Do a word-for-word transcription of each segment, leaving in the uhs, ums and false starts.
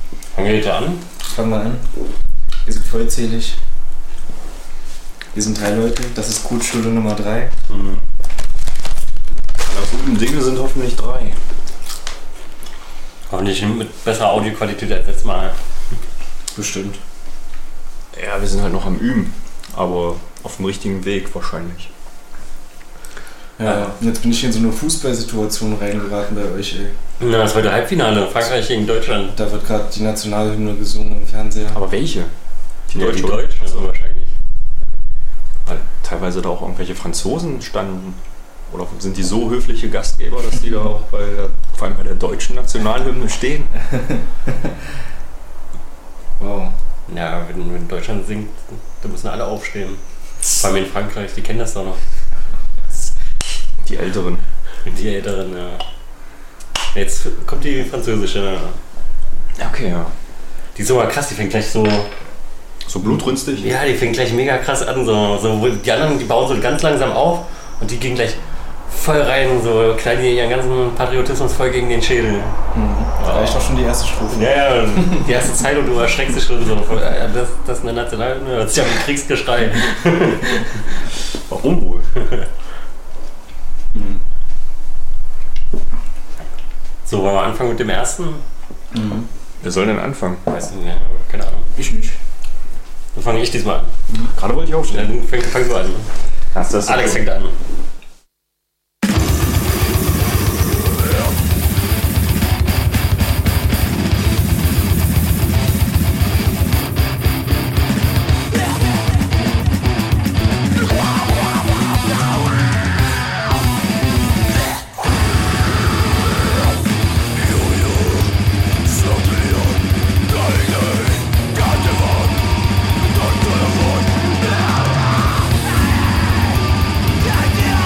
Fangen wir heute an? Fangen wir an. Wir sind vollzählig. Wir sind drei Leute. Das ist Codeschule Nummer drei. Mhm. Alle guten Dinge sind hoffentlich drei. Hoffentlich mit besserer Audioqualität als letztes Mal. Bestimmt. Ja, wir sind halt noch am Üben, aber auf dem richtigen Weg wahrscheinlich. Ja, und jetzt bin ich in so eine Fußballsituation reingeraten bei euch, ey. Na, das war der Halbfinale. Frankreich gegen Deutschland. Da wird gerade die Nationalhymne gesungen im Fernseher. Aber welche? Die Deutsche, Die oder? Deutschen, also wahrscheinlich. Weil teilweise da auch irgendwelche Franzosen standen. Oder sind die so höfliche Gastgeber, dass die da auch bei der, vor allem bei der deutschen Nationalhymne stehen? Wow. Ja, wenn, wenn Deutschland singt, da müssen alle aufstehen. Vor allem in Frankreich, die kennen das doch noch. Die Älteren. Die Älteren, ja. Jetzt kommt die französische. Okay, ja. Die ist aber krass, die fängt gleich so. So blutrünstig? Ja, die fängt gleich mega krass an. So, so, die anderen, die bauen so ganz langsam auf und die gehen gleich voll rein, so knallen die ihren ganzen Patriotismus voll gegen den Schädel. Mhm. Da reicht doch schon die erste Strophe. Ja, ja, die erste Zeile und du erschreckst dich schon so. Ja, das, das ist eine Nationalhymne, das ist ja ein Kriegsgeschrei. Warum wohl? Mhm. So, wollen wir anfangen mit dem ersten? Mhm. Wer soll denn anfangen? Weiß nicht, ja, keine Ahnung. Ich nicht. Dann fange ich diesmal an. Gerade wollte ich auch stellen. Dann fängst fang du an. Hast das Alex fängt an. Yeah.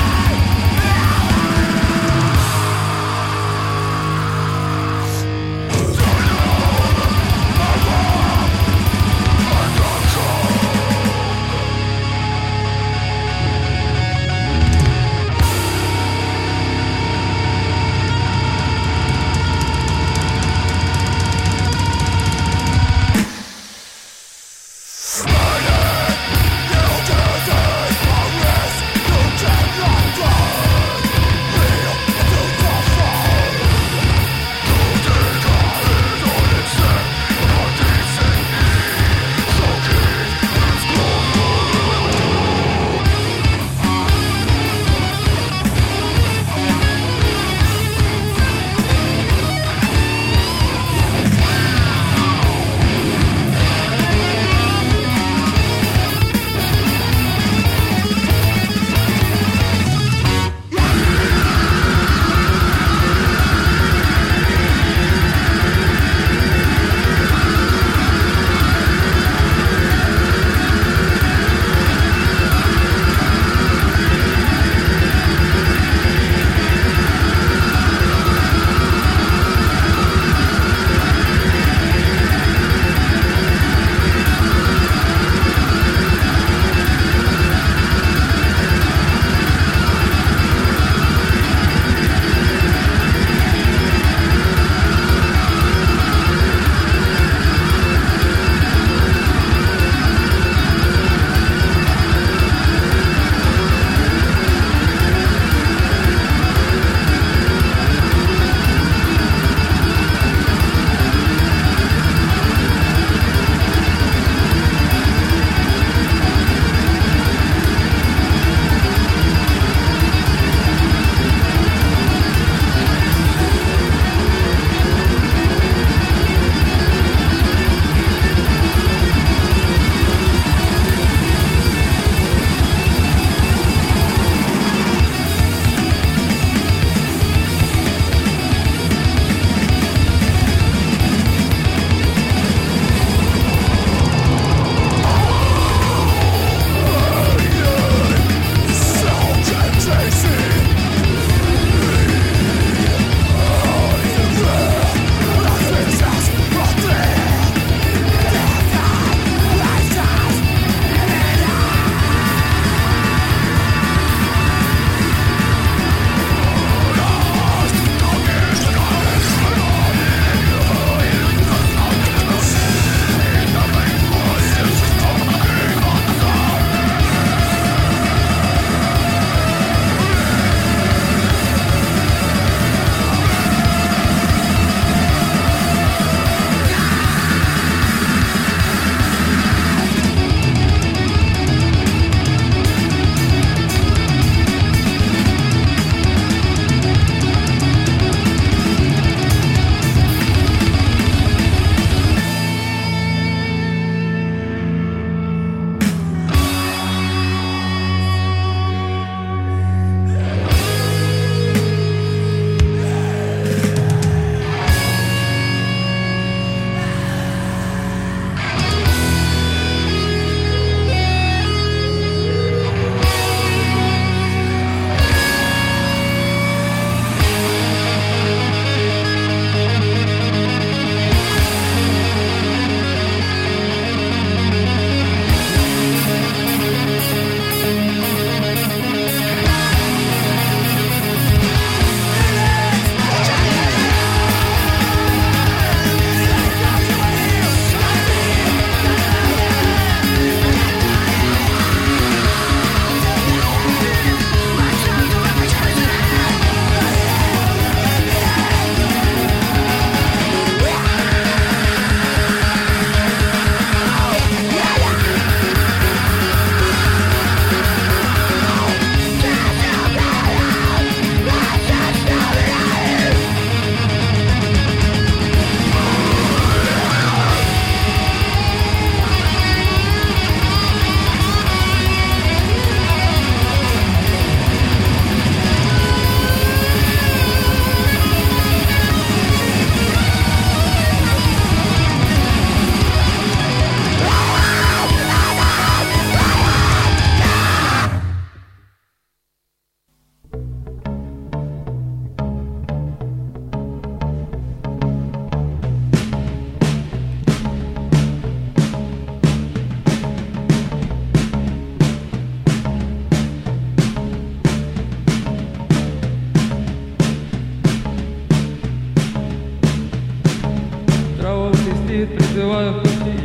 звучит, призывая в пути.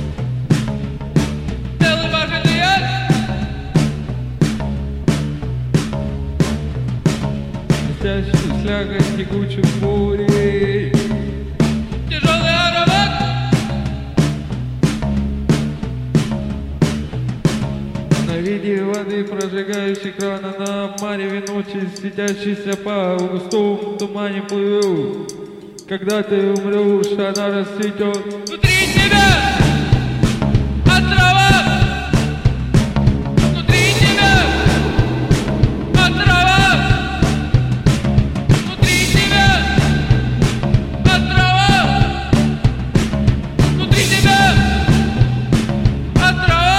Делай ваше влияние! Блестящую слякоть текучих бурей. Тяжелый аромат! На виде воды, прожигающей крана на мареве ночи, светящейся по густому тумане плыву. Когда ты умрешь, она расцветет внутри тебя! Острова! Внутри тебя! Острова! Внутри тебя! Острова! Внутри тебя! Острова!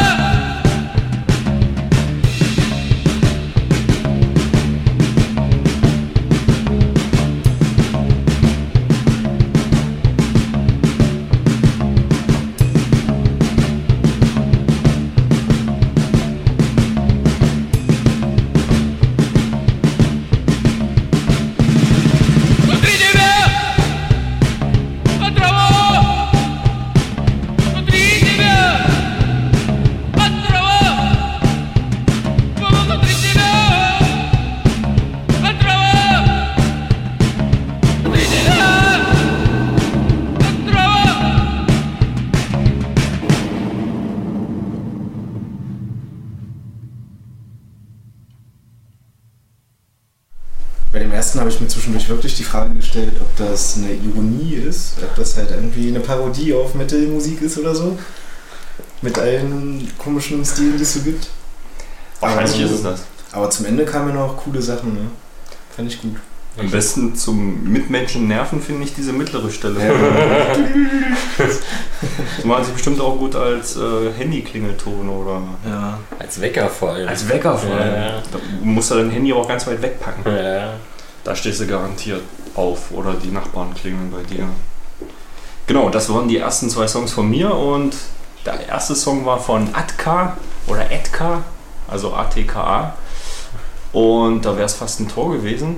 Bei dem ersten habe ich mir zwischendurch wirklich die Frage gestellt, ob das eine Ironie ist, ob das halt irgendwie eine Parodie auf Metal-Musik ist oder so. Mit allen komischen Stilen, die es so gibt. Wahrscheinlich ist es das. Aber zum Ende kamen ja noch coole Sachen, ne? Fand ich gut. Am besten zum Mitmenschen nerven finde ich diese mittlere Stelle. Ja. Das macht sich bestimmt auch gut als äh, Handy-Klingelton oder Ja. Als Wecker vor allem. Als Wecker vor allem. Ja, da musst du dein Handy auch ganz weit wegpacken. ja. Da stehst du garantiert auf oder die Nachbarn klingeln bei dir. Genau, das waren die ersten zwei Songs von mir und der erste Song war von Atka oder Etka, also A T K A. Und da wäre es fast ein Tor gewesen.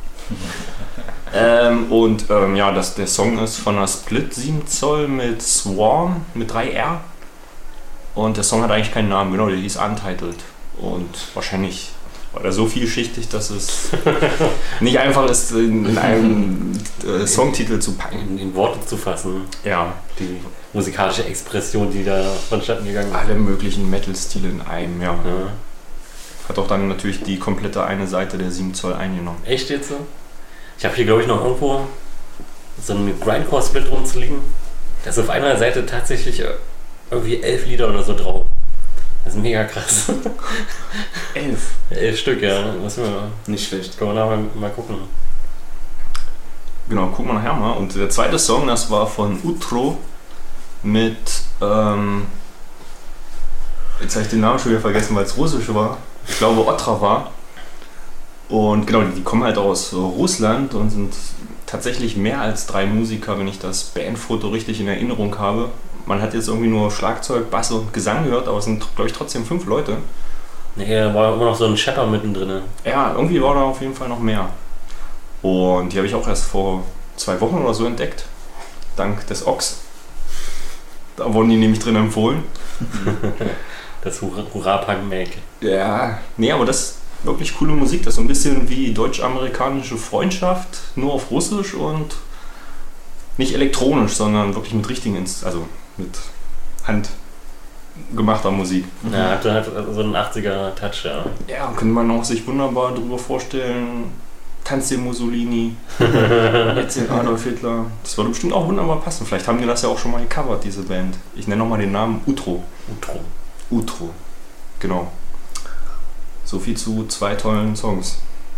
ähm, und ähm, ja, das, der Song ist von einer Split sieben Zoll mit Swarm mit drei R. Und der Song hat eigentlich keinen Namen, genau, der hieß Untitled. Und wahrscheinlich war der so vielschichtig, dass es nicht einfach ist, in, in einem äh, Songtitel zu packen. In, in Worte zu fassen. Ja, Die musikalische Expression, die da vonstatten gegangen ist. alle möglichen Metal-Stile in einem, ja. Ja. Hat auch dann natürlich die komplette eine Seite der sieben Zoll eingenommen. Echt jetzt so? Ich habe hier, glaube ich, noch irgendwo so einen Grindcore-Split rumzuliegen. Da ist auf einer Seite tatsächlich irgendwie elf Lieder oder so drauf. Das ist mega krass. Elf. elf Stück, ja. Müssen wir, Nicht schlecht. können wir nachher mal gucken. Genau, gucken wir nachher mal. Und der zweite Song, das war von Utro mit, ähm, jetzt habe ich den Namen schon wieder vergessen, weil es russisch war. Ich glaube Otrava. Und genau, die kommen halt aus Russland und sind tatsächlich mehr als drei Musiker, wenn ich das Bandfoto richtig in Erinnerung habe. Man hat jetzt irgendwie nur Schlagzeug, Bass und Gesang gehört, aber es sind, glaube ich, trotzdem fünf Leute. Nee, da war immer noch so ein Shepper mittendrin. Ja, irgendwie war da auf jeden Fall noch mehr. Und die habe ich auch erst vor zwei Wochen oder so entdeckt. Dank des Ochs. Da wurden die nämlich drin empfohlen. Das Hurra-Punk-Make. Ja, nee, aber das ist wirklich coole Musik. Das ist so ein bisschen wie deutsch-amerikanische Freundschaft, nur auf Russisch und nicht elektronisch, sondern wirklich mit richtigen, Inst- also mit handgemachter Musik. Ja, hat halt so einen achtziger-Touch, ja. Ja, könnte man auch sich wunderbar darüber vorstellen. Tanz den Mussolini, jetzt den Adolf Hitler. Das würde bestimmt auch wunderbar passen. Vielleicht haben die das ja auch schon mal gecovert, diese Band. Ich nenne nochmal den Namen Utro. Utro. Utro, genau. So viel zu zwei tollen Songs.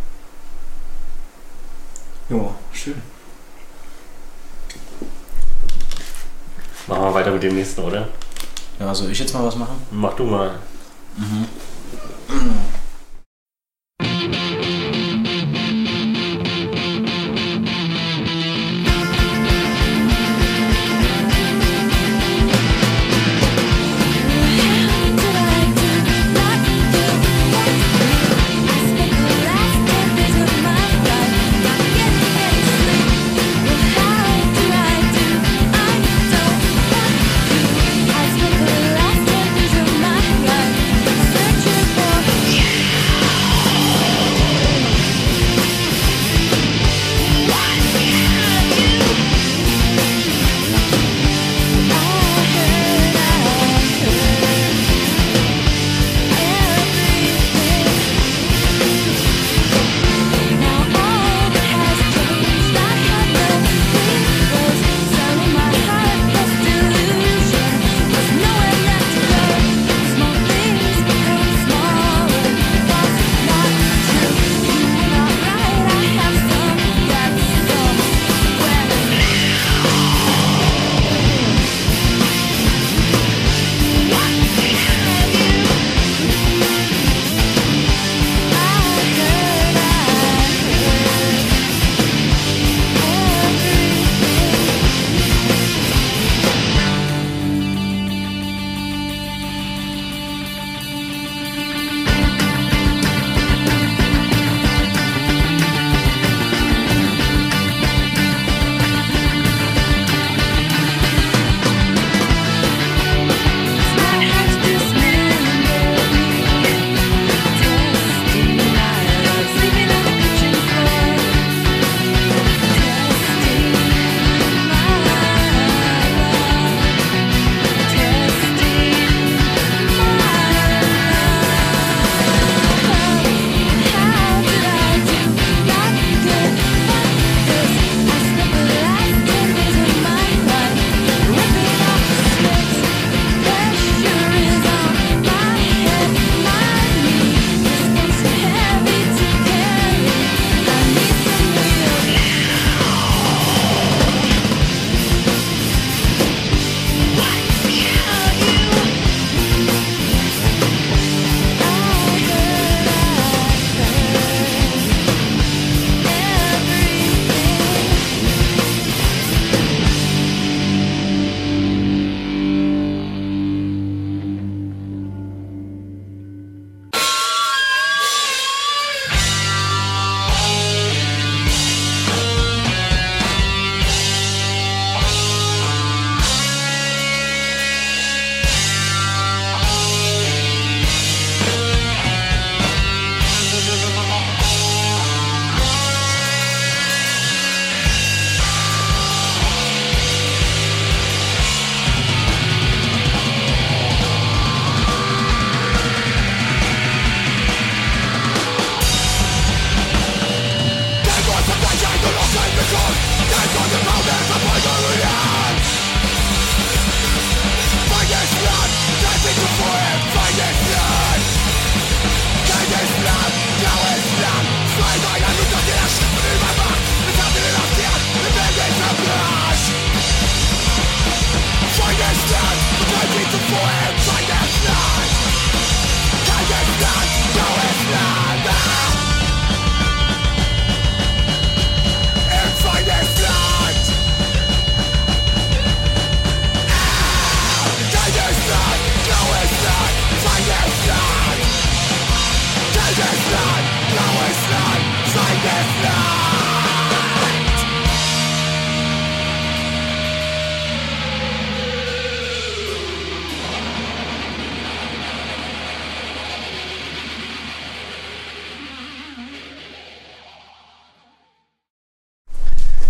Ja, schön. Machen wir weiter mit dem nächsten, oder? Ja, soll ich jetzt mal was machen? Mach du mal. Mhm.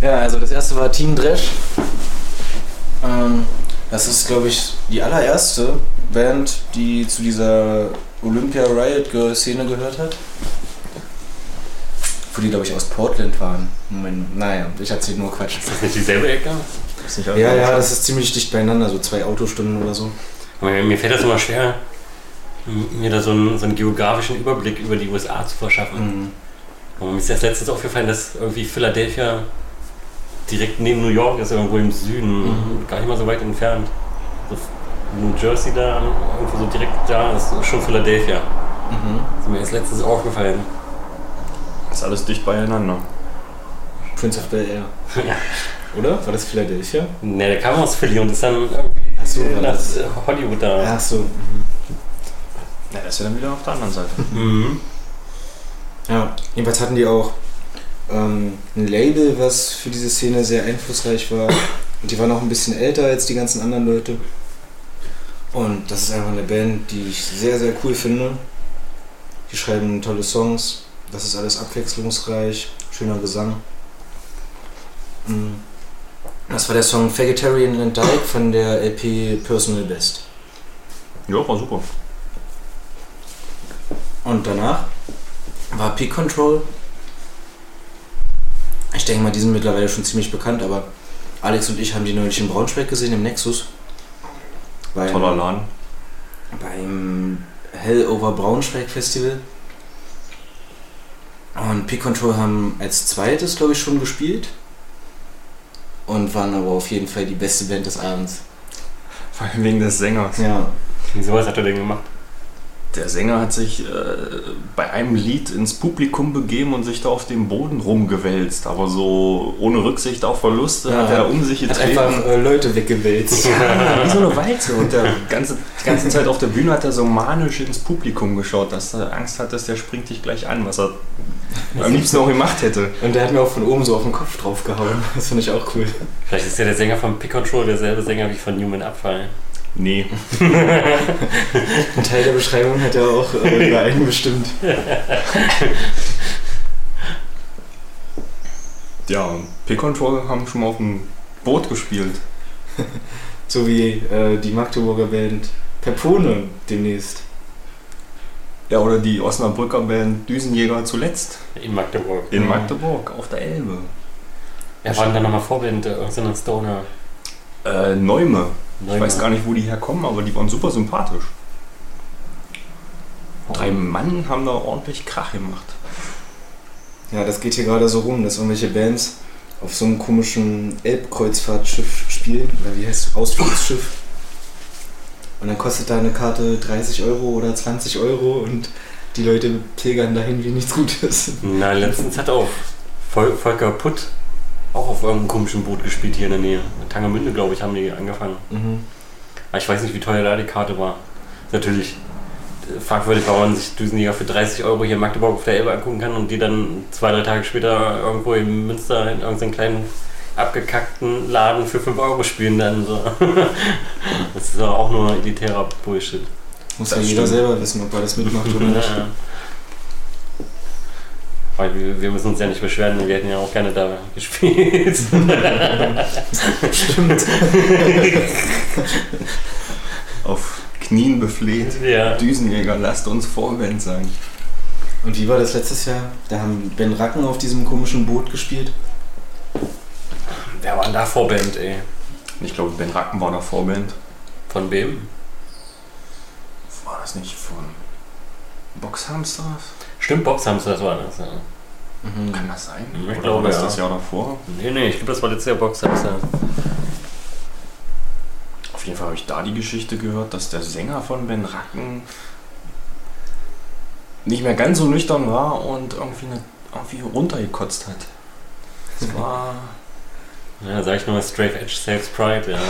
Ja, also das erste war Team Dresch. Ähm, das ist, glaube ich, die allererste Band, die zu dieser Olympia Riot Girl Szene gehört hat. Wo die, glaube ich, aus Portland waren. Moment, naja, ich erzähle nur Quatsch. Ist das nicht dieselbe Ecke? Ist nicht Ja, ja, das ist ziemlich dicht beieinander, so zwei Autostunden oder so. Aber mir, mir fällt das immer schwer, mir da so einen, so einen geografischen Überblick über die U S A zu verschaffen. Mhm. Und mir ist das letztens aufgefallen, dass irgendwie Philadelphia direkt neben New York ist, irgendwo im Süden, Mhm. gar nicht mal so weit entfernt. So New Jersey da, irgendwo so direkt da, ist schon Philadelphia. Mhm. Das ist mir erst letztens aufgefallen. Ist alles dicht beieinander. Prince of Bel-Air. Ja. Oder? War das Philadelphia? Ne, der kam aus Philly und ist dann irgendwie Ach so, war nach das. Hollywood da. Ach so. Mhm. Ja, das ist ja dann wieder auf der anderen Seite. Mhm. Ja, jedenfalls hatten die auch ähm, ein Label, was für diese Szene sehr einflussreich war. Und die waren auch ein bisschen älter als die ganzen anderen Leute. Und das ist einfach eine Band, die ich sehr, sehr cool finde. Die schreiben tolle Songs. Das ist alles abwechslungsreich, schöner Gesang. Mm. Das war der Song Vegetarian and Dyke von der L P Personal Best. Ja, war super. Und danach war Peak Control. Ich denke mal, die sind mittlerweile schon ziemlich bekannt, aber Alex und ich haben die neulich in Braunschweig gesehen, im Nexus. Beim, Toller Laden. Beim Hell Over Braunschweig Festival. Und Peak Control haben als zweites, glaube ich, schon gespielt. Und waren aber auf jeden Fall die beste Band des Abends. Vor allem wegen des Sängers. Ja. Wieso, was hat er denn gemacht? Der Sänger hat sich äh, bei einem Lied ins Publikum begeben und sich da auf dem Boden rumgewälzt. Aber so ohne Rücksicht auf Verluste Ja, hat er um sich Hat getreten. einfach äh, Leute weggewälzt. Ja, wie so eine Walze. Und der ganze, die ganze Zeit auf der Bühne hat er so manisch ins Publikum geschaut, dass er Angst hat, dass der springt dich gleich an, was er am liebsten auch gemacht hätte. Und der hat mir auch von oben so auf den Kopf drauf gehauen. Das finde ich auch cool. Vielleicht ist ja der Sänger von Peak Control derselbe Sänger wie von Newman Abfall. Nee. Ein Teil der Beschreibung hat er auch äh, über einen bestimmt. Ja, und P-Control haben schon mal auf dem Boot gespielt. So wie äh, die Magdeburger Band Pepone demnächst. Ja, oder die Osnabrücker Band Düsenjäger zuletzt. In Magdeburg. In Ja. Magdeburg, auf der Elbe. Wer war denn da nochmal Vorband? Irgendein Stoner. Äh, Neume. Ich weiß gar nicht, wo die herkommen, aber die waren super sympathisch. Drei Mann haben da ordentlich Krach gemacht. Ja, das geht hier gerade so rum, dass irgendwelche Bands auf so einem komischen Elbkreuzfahrtschiff spielen. Oder wie heißt es? Ausflugsschiff. Und dann kostet da eine Karte dreißig Euro oder zwanzig Euro und die Leute pilgern dahin wie nichts Gutes. Na, letztens hat auch Vol Volker Putt auch auf irgendeinem komischen Boot gespielt hier in der Nähe. In Tangermünde, glaube ich, haben die angefangen. Mhm. Aber ich weiß nicht, wie teuer da die Karte war. Ist natürlich fragwürdig, warum man sich Düsenjäger für dreißig Euro hier in Magdeburg auf der Elbe angucken kann und die dann zwei, drei Tage später irgendwo in Münster in irgendeinem kleinen abgekackten Laden für fünf Euro spielen dann so. Das ist doch auch nur elitärer Bullshit. Muss Das ja jeder stimmt. selber wissen, ob er das mitmacht oder nicht. Ja. Weil wir, wir müssen uns ja nicht beschweren, wir hätten ja auch gerne da gespielt. Stimmt. Auf Knien befleht. Ja. Düsenjäger, lasst uns Vorband sein. Und wie war das letztes Jahr? Da haben Ben Racken auf diesem komischen Boot gespielt. Wer war denn da Vorband, ey? Ich glaube, Ben Racken war da Vorband. Von wem? War das nicht von Boxhamsters? Stimmt, Boxhamster, das war das, ja. Mhm. Kann das sein? Ich Oder glaube, war das ja. das Jahr davor? Nee, nee, ich glaube, das war letztes Jahr Boxhamster. Auf jeden Fall habe ich da die Geschichte gehört, dass der Sänger von Ben Racken nicht mehr ganz so nüchtern war und irgendwie, eine, irgendwie runtergekotzt hat. Das war... Ja, sag ich nur, Straight Edge Saves Pride, ja.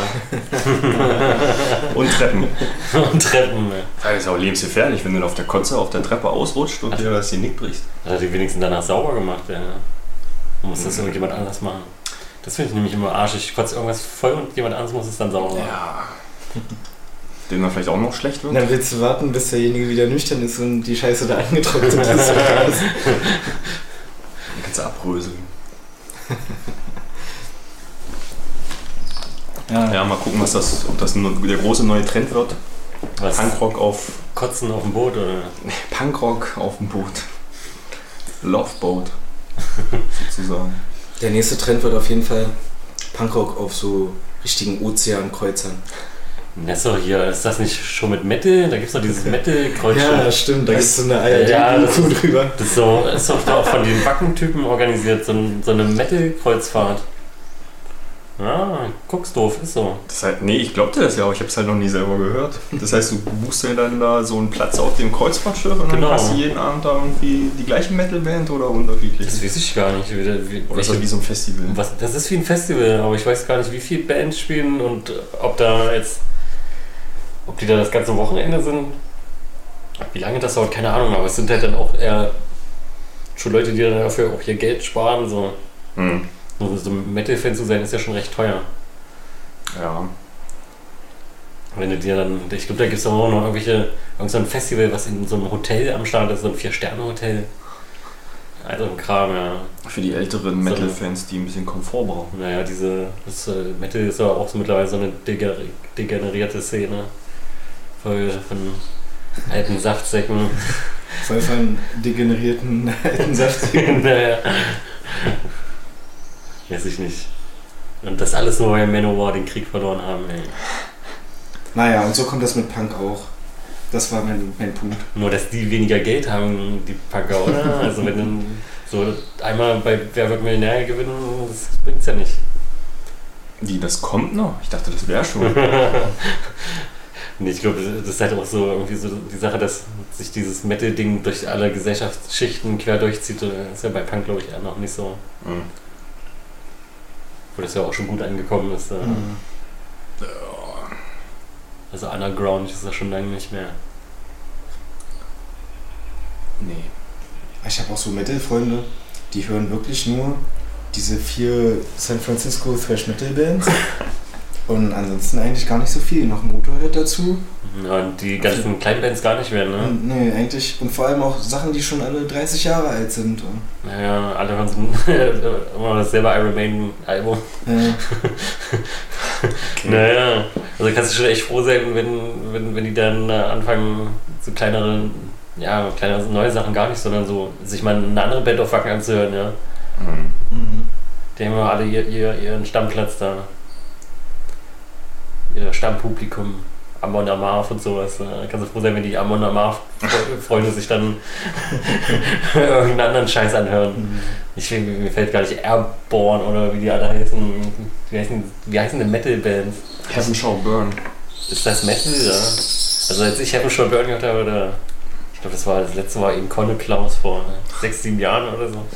und Treppen. Und Treppen, ja. Das ist auch lebensgefährlich, wenn du auf der Kotze auf der Treppe ausrutscht und dir das Genick brichst. Das hat die wenigstens danach sauber gemacht, ja. Muss das irgendjemand anders machen. Das finde ich nämlich immer arschig. Ich kotze irgendwas voll und jemand anderes muss es dann sauber machen. Ja. Dem dann vielleicht auch noch schlecht wird. Dann willst du warten, bis derjenige wieder nüchtern ist und die Scheiße da angetrocknet ist. Dann kannst du abröseln. Ja, Ja, mal gucken, was das, ob das ein, der große neue Trend wird. Was? Punkrock auf Kotzen auf dem Boot oder? Punkrock auf dem Boot. Loveboat. Sozusagen. der nächste Trend wird auf jeden Fall Punkrock auf so richtigen Ozeankreuzern. Das ist doch hier, ist das nicht schon mit Metal? Da gibt es doch dieses Metal-Kreuzschiff. Ja, stimmt, da gibt es so eine A R Ja, das D-Doku drüber. Das ist, so, ist doch auch von den Wackentypen organisiert, so, ein, so eine Metal-Kreuzfahrt. Ja, guck's doof, ist so. Das heißt, nee, ich glaubte das ja, aber ich habe es halt noch nie selber gehört. Das heißt, du buchst dir dann da so einen Platz auf dem Kreuzfahrtschiff und dann Genau. hast du jeden Abend da irgendwie die gleiche Metalband oder unterschiedlich? Das weiß ich gar nicht. Wie, wie, Oder ist das wie so ein Festival? was, das ist wie ein Festival, aber ich weiß gar nicht, wie viele Bands spielen und ob da jetzt, ob die da das ganze Wochenende sind. Wie lange das dauert, keine Ahnung, aber es sind halt dann auch eher schon Leute, die dann dafür auch ihr Geld sparen. So, Hm. so Metal-Fan zu sein, ist ja schon recht teuer. Ja. Wenn du dir dann, ich glaube, da gibt es auch noch irgendwelche, irgend so ein Festival, was in so einem Hotel am Start ist, so ein Vier-Sterne-Hotel. Also ein Kram, ja. Für die älteren Metal-Fans, die ein bisschen Komfort brauchen. Naja, diese, das, äh, Metal ist ja auch so mittlerweile so eine deger degenerierte Szene. Voll von alten Saftsäcken. Voll von degenerierten alten Saftsäcken. Naja. Weiß ich nicht. Und das alles nur, weil Manowar den Krieg verloren haben, ey. Naja, und so kommt das mit Punk auch. Das war mein, mein Punkt. Nur, dass die weniger Geld haben, die Punker, oder? Also wenn dann so einmal bei Wer wird Millionär gewinnen, das bringt's ja nicht. Wie, das kommt noch? Ich dachte, das wäre schon. Nee, ich glaube, das ist halt auch so irgendwie so die Sache, dass sich dieses Metal-Ding durch alle Gesellschaftsschichten quer durchzieht. Das ist ja bei Punk, glaube ich, eher noch nicht so. Hm. Wo das ja auch schon gut angekommen ist. äh. Mhm. Also Underground ist das schon lange nicht mehr. Nee. Ich habe auch so Metal-Freunde, die hören wirklich nur diese vier San Francisco Thrash-Metal-Bands. Und ansonsten eigentlich gar nicht so viel. Noch Motorhead dazu. Ja, und die ganzen kleinen Bands gar nicht mehr, ne? Und, nee, eigentlich. Und vor allem auch Sachen, die schon alle dreißig Jahre alt sind. Und, Naja, alle hören so immer dasselbe Iron Maiden Album. äh, Okay. Naja, also kannst du schon echt froh sein, wenn, wenn, wenn die dann äh, anfangen, so kleinere, ja, kleinere neue Sachen gar nicht, sondern so sich mal eine andere Band auf Wacken anzuhören, ja. Hm. mhm. Die haben ja alle ihr, ihr, ihren Stammplatz da. Ihr Stammpublikum. Amon Amarth und sowas. Da kannst du froh sein, wenn die Amon Amarth-Freunde sich dann irgendeinen anderen Scheiß anhören. Ich finde, mir fällt gar nicht Airborne oder wie die alle heißen. Wie heißen, wie heißen denn Metal-Bands? Heaven Shall Burn. Ist das Metal, ja? Also als ich Heaven Shall Burn gehört habe, da, ich glaube, das war das letzte Mal in Conne Klaus vor sechs, sieben Jahren oder so.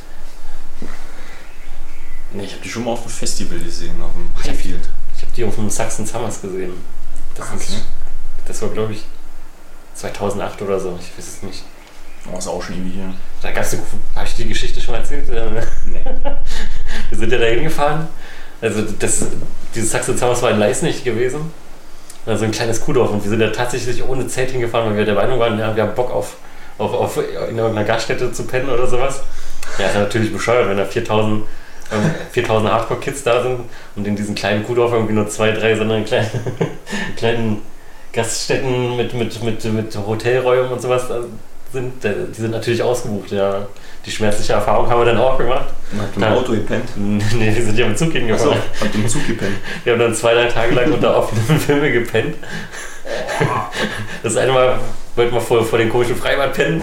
Nee, ich habe die schon mal auf dem Festival gesehen, auf dem Highfield. Ich habe die auf dem Saxon Summers gesehen. Das, Okay. ist, das war, glaube ich, zweitausendacht oder so. Ich weiß es nicht. Oh, ist auch schon ewig hier. Da gab es, habe ich die Geschichte schon mal erzählt? Nee. Wir sind ja da hingefahren. Also das, dieses Saxon Summers war in Leisnig gewesen. Also ein kleines Kuhdorf. Und wir sind da tatsächlich ohne Zelt hingefahren, weil wir der Meinung waren, ja, wir haben Bock auf, auf, auf in irgendeiner Gaststätte zu pennen oder sowas. Ja, ist ja natürlich bescheuert, wenn da viertausend viertausend Hardcore-Kids da sind und in diesem kleinen Kuhdorf irgendwie nur zwei, drei, sondern kleine, kleinen Gaststätten mit, mit, mit, mit Hotelräumen und sowas sind, die sind natürlich ausgebucht, ja. Die schmerzliche Erfahrung haben wir dann auch gemacht. Habt ihr Ja. im Auto gepennt? Nee, wir sind ja mit Zug Achso, hingefahren. habt ihr im Zug gepennt? Wir haben dann zwei, drei Tage lang unter offenen Filmen gepennt. Das eine Mal wollten wir vor, vor den komischen Freibad pennen.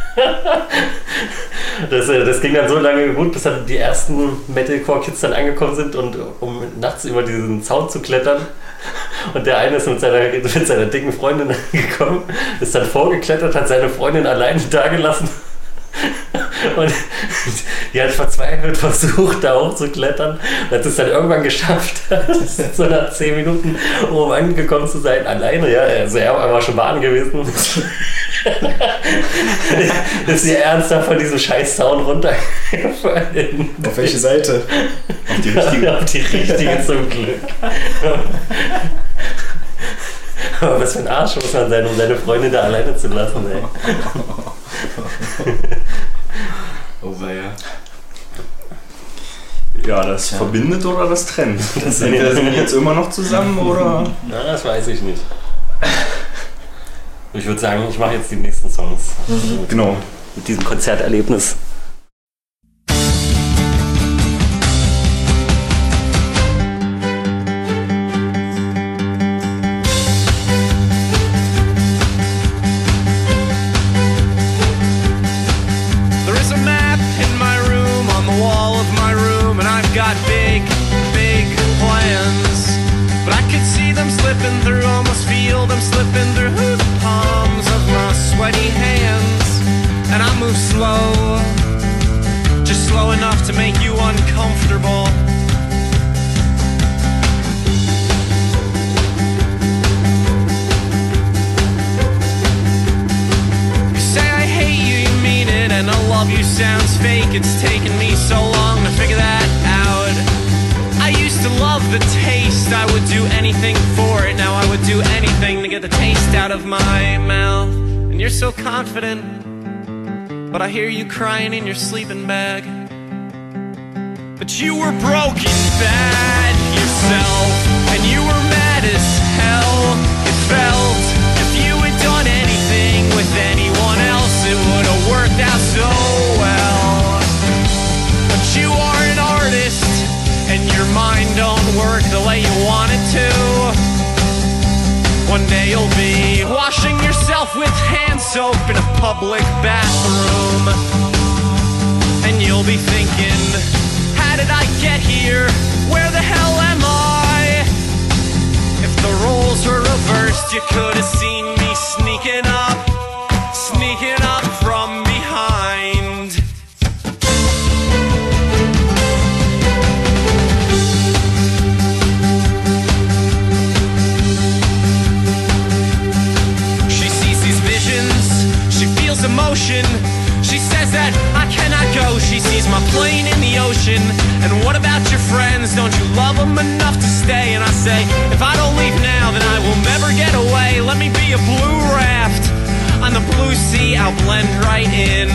Das, das ging dann so lange gut, bis dann die ersten Metalcore-Kids dann angekommen sind und um nachts über diesen Zaun zu klettern. Und der eine ist mit seiner, mit seiner dicken Freundin gekommen, ist dann vorgeklettert, hat seine Freundin alleine dagelassen. Und die hat verzweifelt versucht, da hochzuklettern. Und hat es dann irgendwann geschafft, so nach zehn Minuten oben angekommen zu sein, alleine. Ja, also er war schon baden gewesen. Ist sie ernsthaft von diesem scheiß Zaun runtergefallen. Auf welche Seite? Auf die richtige. Auf die richtige zum Glück. Aber was für ein Arsch muss man sein, um seine Freundin da alleine zu lassen, ey. Oh weia. Ja, das Tja. verbindet oder das trennt. Das Entweder sind die jetzt immer noch zusammen oder... Na, das weiß ich nicht. Ich würde sagen, ich mache jetzt die nächsten Songs. Mhm. Genau. Mit diesem Konzerterlebnis. There is a map in my room, on the wall of my room, and I've got big, big plans. But I could see them slipping through, almost feel them slipping through the palms of my sweaty hands. And I move slow, just slow enough to make you uncomfortable. You say I hate you, you mean it, and I love you sounds fake. It's taken me so long to figure that out. I used to love the taste, I would do anything for it. Now I would do anything to get the taste out of my mouth. And you're so confident, but I hear you crying in your sleeping bag. But you were broken bad yourself, and you were mad as hell. It felt if you had done anything with anyone else, it would have worked out so well. But you are an artist, and your mind don't work the way you want it to. One day you'll be washing yourself with hand soap in a public bathroom, and you'll be thinking, how did I get here? Where the hell am I? If the roles were reversed, you could have seen me sneaking up, sneaking up from behind. She sees these visions, she feels emotion. She says that I cannot go. She sees my plane in the ocean. And what about your friends? Don't you love them enough to stay? And I say, if I don't leave now, then I will never get away. Let me be a blue raft on the blue sea. I'll blend right in.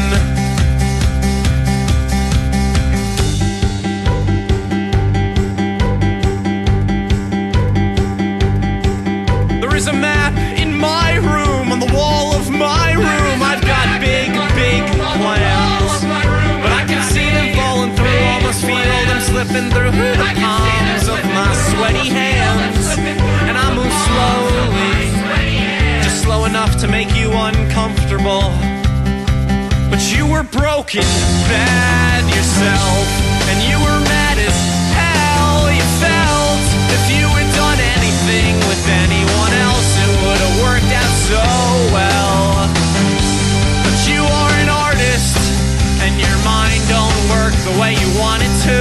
There is a map in my room, on the wall of my room. I've got big, big plans, but I can see them falling through, almost feel them slipping through the palms of my sweaty hands. And I move slowly, just slow enough to make you uncomfortable. But you were broken bad yourself, and you were mad as hell. You felt if you had done anything with anyone else, it would have worked out so well. But you are an artist, and your mind don't work the way you want it to.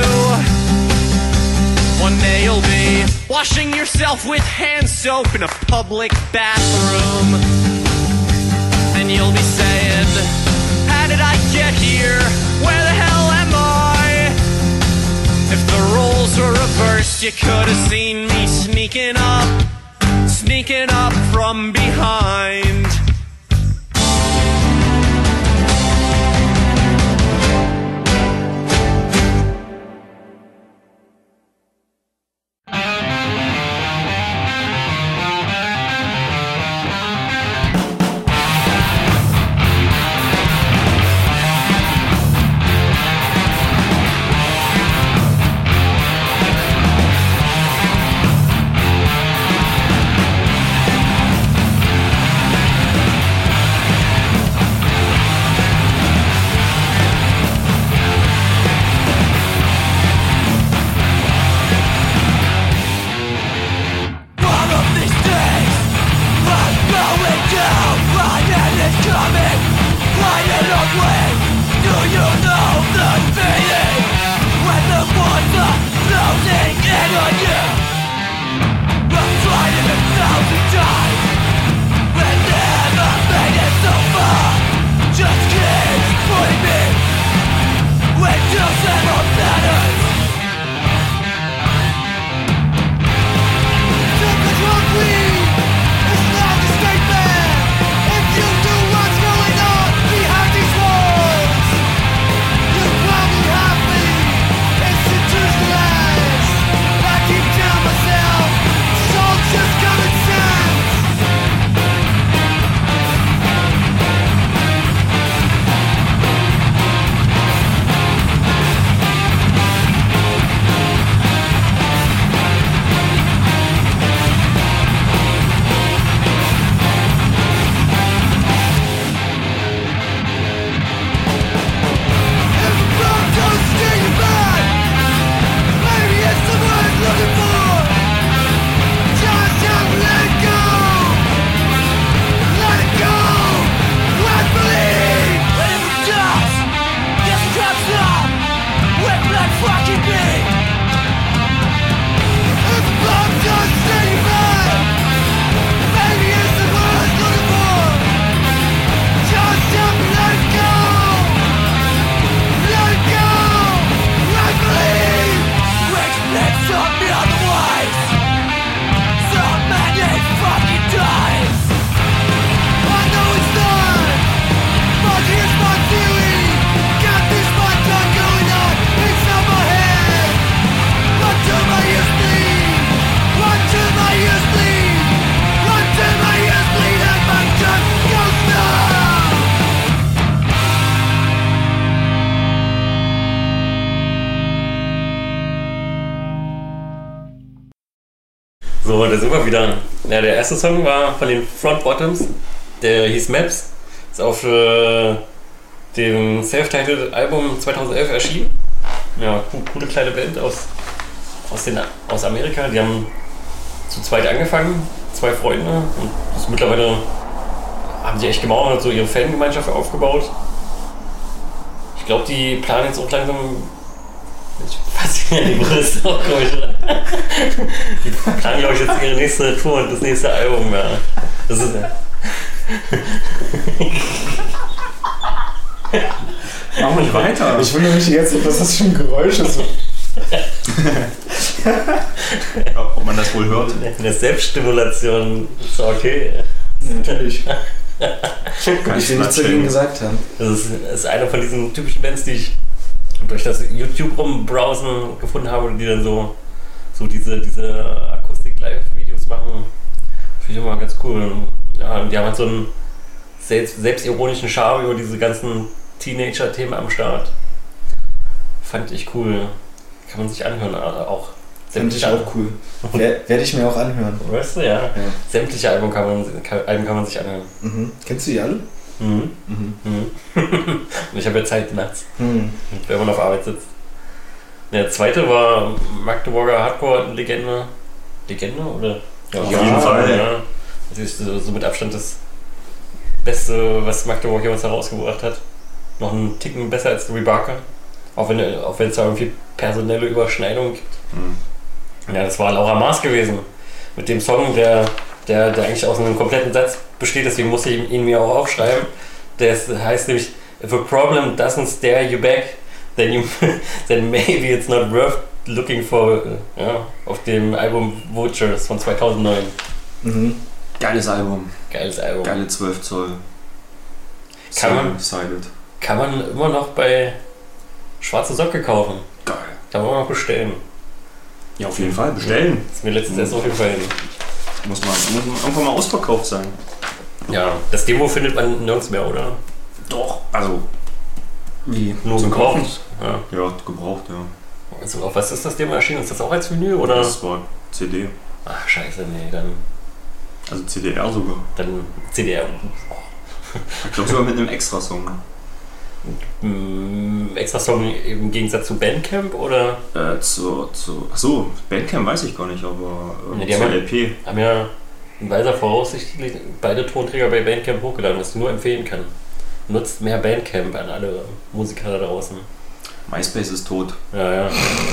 One day you'll be washing yourself with hand soap in a public bathroom, and you'll be saying, how did I get here? Where the hell am I? If the roles were reversed, you could have seen me sneaking up, sneaking up from behind. Take control, please! It's not a statement! If you do what's going So, da sind wir wieder. Ja, der erste Song war von den Front Bottoms. Der hieß Maps. Ist auf äh, dem Self-Titled Album zweitausendelf erschienen. Ja, coole kleine Band aus, aus, den, aus Amerika. Die haben zu zweit angefangen, zwei Freunde. Und das mittlerweile haben die echt gemauert, so ihre Fangemeinschaft aufgebaut. Ich glaube, die planen jetzt auch langsam. Ich weiß nicht, die größte auch, glaube ich. Die planen, glaube ich, jetzt ihre nächste Tour und das nächste Album. Ja. Das ist. Mach mal nicht weiter. Ich wundere mich die ganze Zeit, was das für ein Geräusch ist. Ja, ob man das wohl hört. Eine Selbststimulation ist okay. Natürlich. Kann Ich will nichts dagegen gesagt haben. Das ist, das ist eine von diesen typischen Bands, die ich durch das YouTube rumbrowsen gefunden habe, die dann so, so diese, diese Akustik-Live-Videos machen. Finde ich immer ganz cool. Ja, und die haben halt so einen selbst, selbstironischen Charme über diese ganzen Teenager-Themen am Start. Fand ich cool. Kann man sich anhören, auch. Fand ich auch cool. Werde ich mir auch anhören. Weißt du, ja. ja. Sämtliche Alben kann, man, Alben kann man sich anhören. Mhm. Kennst du die alle? Mhm. Mhm. Mhm. Und ich habe ja Zeit nachts, mhm. wenn man auf Arbeit sitzt. Der zweite war Magdeburger Hardcore-Legende. Legende, oder? Ja, auf jeden Fall. Ja. Das ist so mit Abstand das Beste, was Magdeburg jemals herausgebracht hat. Noch einen Ticken besser als Louis Barker. Auch wenn, auch wenn es da irgendwie personelle Überschneidungen gibt. Mhm. Ja, das war Laura Maas gewesen. Mit dem Song, der, der, der eigentlich aus einem kompletten Satz besteht, deswegen musste ich ihn mir auch aufschreiben. Der heißt nämlich: If a problem doesn't stare you back, then, you, then maybe it's not worth looking for. Ja, auf dem Album Vultures von zweitausendneun. Mhm. Geiles Album. Geiles Album. Geile zwölf Zoll. Kann man, Sided. kann man immer noch bei Schwarze Socke kaufen. Geil. Kann man auch noch bestellen. Ja, auf jeden Fall. Bestellen. Das ist mir letztens erst aufgefallen. Muss man, muss man irgendwann mal ausverkauft sein. Ja, das Demo findet man nirgends mehr, oder? Doch. Also. Wie? Nur Zum gebraucht? Kaufen? Ja. Ja, gebraucht, ja. Also, auf was ist das Demo erschienen? Ist das auch als Vinyl, oder? Das war C D. Ach, scheiße, nee, dann... Also C D R sogar. Dann C D R. Ich glaube sogar mit einem Extra-Song. Mm, extra Song im Gegensatz zu Bandcamp, oder? Äh, zu, zu... Achso, Bandcamp weiß ich gar nicht, aber äh, Ja, die zur haben ja- L P. Haben ja in weiser Voraussicht beide Tonträger bei Bandcamp hochgeladen, was ich nur empfehlen kann. Nutzt mehr Bandcamp an alle Musiker da draußen. MySpace ist tot. Ja, ja.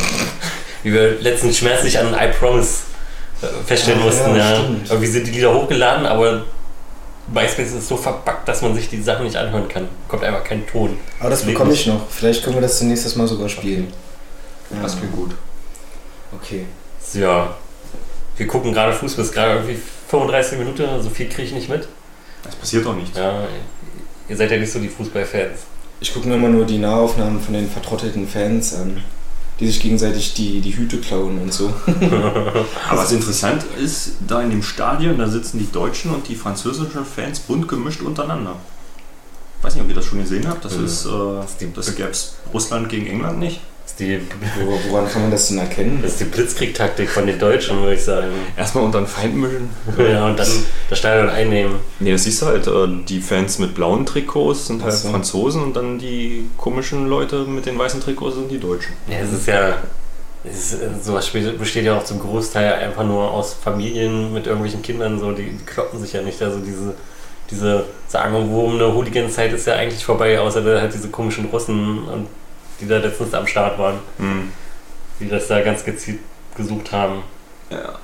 Wie wir letztens schmerzlich an I Promise äh, feststellen Ach, mussten. ja, Ja, stimmt. Irgendwie sind die Lieder hochgeladen, aber MySpace ist so verbuggt, dass man sich die Sachen nicht anhören kann. Kommt einfach kein Ton. Aber das bekomme ich noch. Vielleicht können wir das nächstes Mal sogar spielen. Ja. Das klingt gut. Okay. Ja. Wir gucken gerade Fußball, ist gerade irgendwie fünfunddreißig Minuten, so viel kriege ich nicht mit. Es passiert doch nichts. Ja, ihr seid ja nicht so die Fußballfans. Ich gucke mir immer nur die Nahaufnahmen von den vertrottelten Fans an, die sich gegenseitig die, die Hüte klauen und so. Aber was interessant ist, da in dem Stadion, da sitzen die deutschen und die französischen Fans bunt gemischt untereinander. Ich weiß nicht, ob ihr das schon gesehen habt. Das Mhm. ist, äh, das gäbe es Russland gegen England nicht. Das ist die, Wor- Woran kann man das denn erkennen? das ist die Blitzkrieg-Taktik von den Deutschen, würde ich sagen. Erstmal unter den Feind mischen. Ja, und dann das Stadion einnehmen. Nee, das siehst du halt, äh, die Fans mit blauen Trikots sind halt Ach so. Franzosen und dann die komischen Leute mit den weißen Trikots sind die Deutschen. Ja, es ist ja. Es ist, sowas besteht ja auch zum Großteil einfach nur aus Familien mit irgendwelchen Kindern, so, die, die kloppen sich ja nicht. Also diese, diese sagenumwobene Hooligan-Zeit ist ja eigentlich vorbei, außer da halt diese komischen Russen, und die da letztens am Start waren, Hm. die das da ganz gezielt gesucht haben. Ja.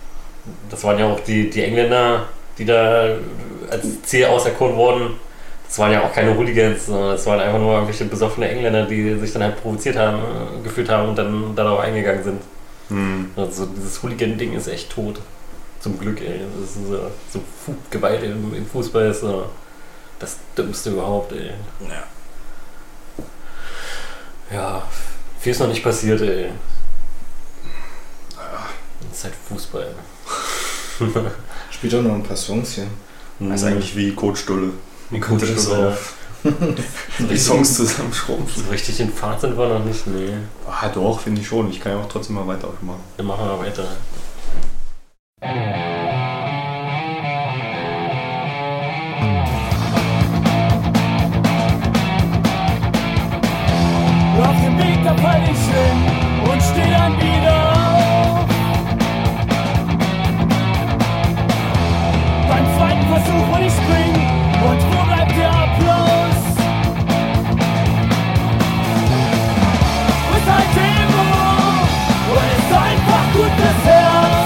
Das waren ja auch die, die Engländer, die da als Ziel auserkoren wurden. Das waren ja auch keine Hooligans, sondern das waren einfach nur irgendwelche besoffene Engländer, die sich dann halt provoziert haben, äh, gefühlt haben und dann darauf eingegangen sind. Hm. Also dieses Hooligan-Ding ist echt tot. Zum Glück, ey. Das ist so, so Fu- Gewalt im, im Fußball ist so das Dümmste überhaupt, ey. Ja. Ja, viel ist noch nicht passiert, ey. Das ist halt Fußball. Spielt auch noch ein paar Songs hier. Das ist eigentlich wie Kotstulle. Wie Könnte Coach das Stulle, auf die Songs zusammenschrumpfen. So richtig in Fahrt sind wir noch nicht, nee. Ah, doch, finde ich schon. Ich kann ja auch trotzdem mal weitermachen. Dann machen wir weiter. Auf dem Weg, da fall ich hin und steh dann wieder auf. Beim zweiten Versuch und ich spring, und wo bleibt der Applaus? Ist ein Demo und ist einfach gutes Herz.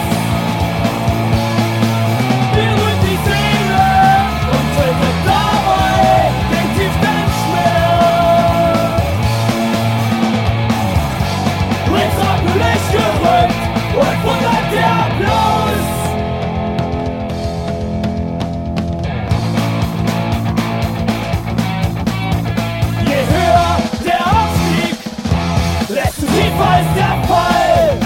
Berührt die Seele und tötet dabei den tiefsten Schmerz. Ins Rampenlicht gerückt und wo bleibt der Applaus? Je höher der Aufstieg, desto tiefer ist der Fall.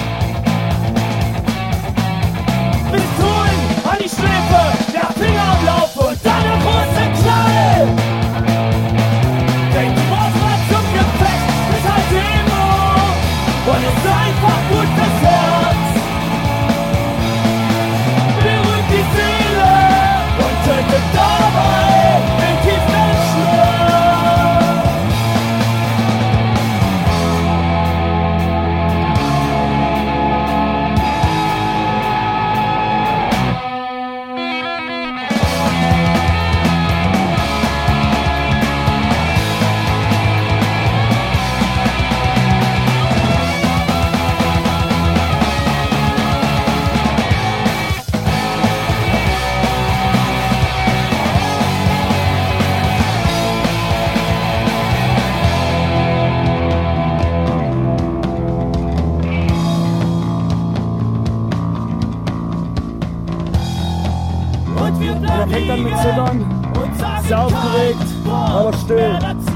Pistolen an die Schläfe, der Finger am Lauf und dann der große Knall. Denkt die Waffe zum Gefecht mit halt Demo und ist einfach gut fürs Herz. Berührt die Seele und tötet dabei den tiefsten Schmerz. Und wir bleiben fängt an mit Zittern, und sagen sehr aufgeregt, kein aber Wort still. mehr dazu.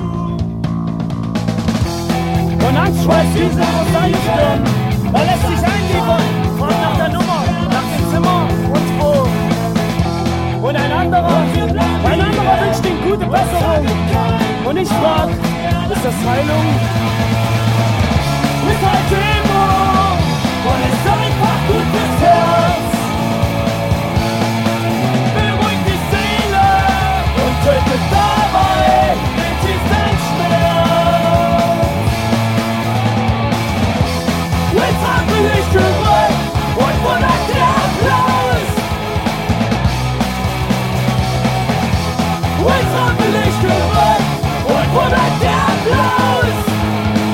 Und Angst schweißt Wiesel aus seinen Stirn. Er lässt sich einliefern, fragt nach der Nummer, nach dem Zimmer und wo. Und ein anderer, ein anderer wünscht ihm gute Besserung. Und ich frag, ist das Heilung? Mit halt Demo und ist einfach gut fürs Herz. Beruhigt die Seele und tötet dabei den tiefsten Schmerz. Ins Rampenlicht gerückt und wo bleibt der Applaus? Ins Rampenlicht gerückt und wo bleibt der Applaus?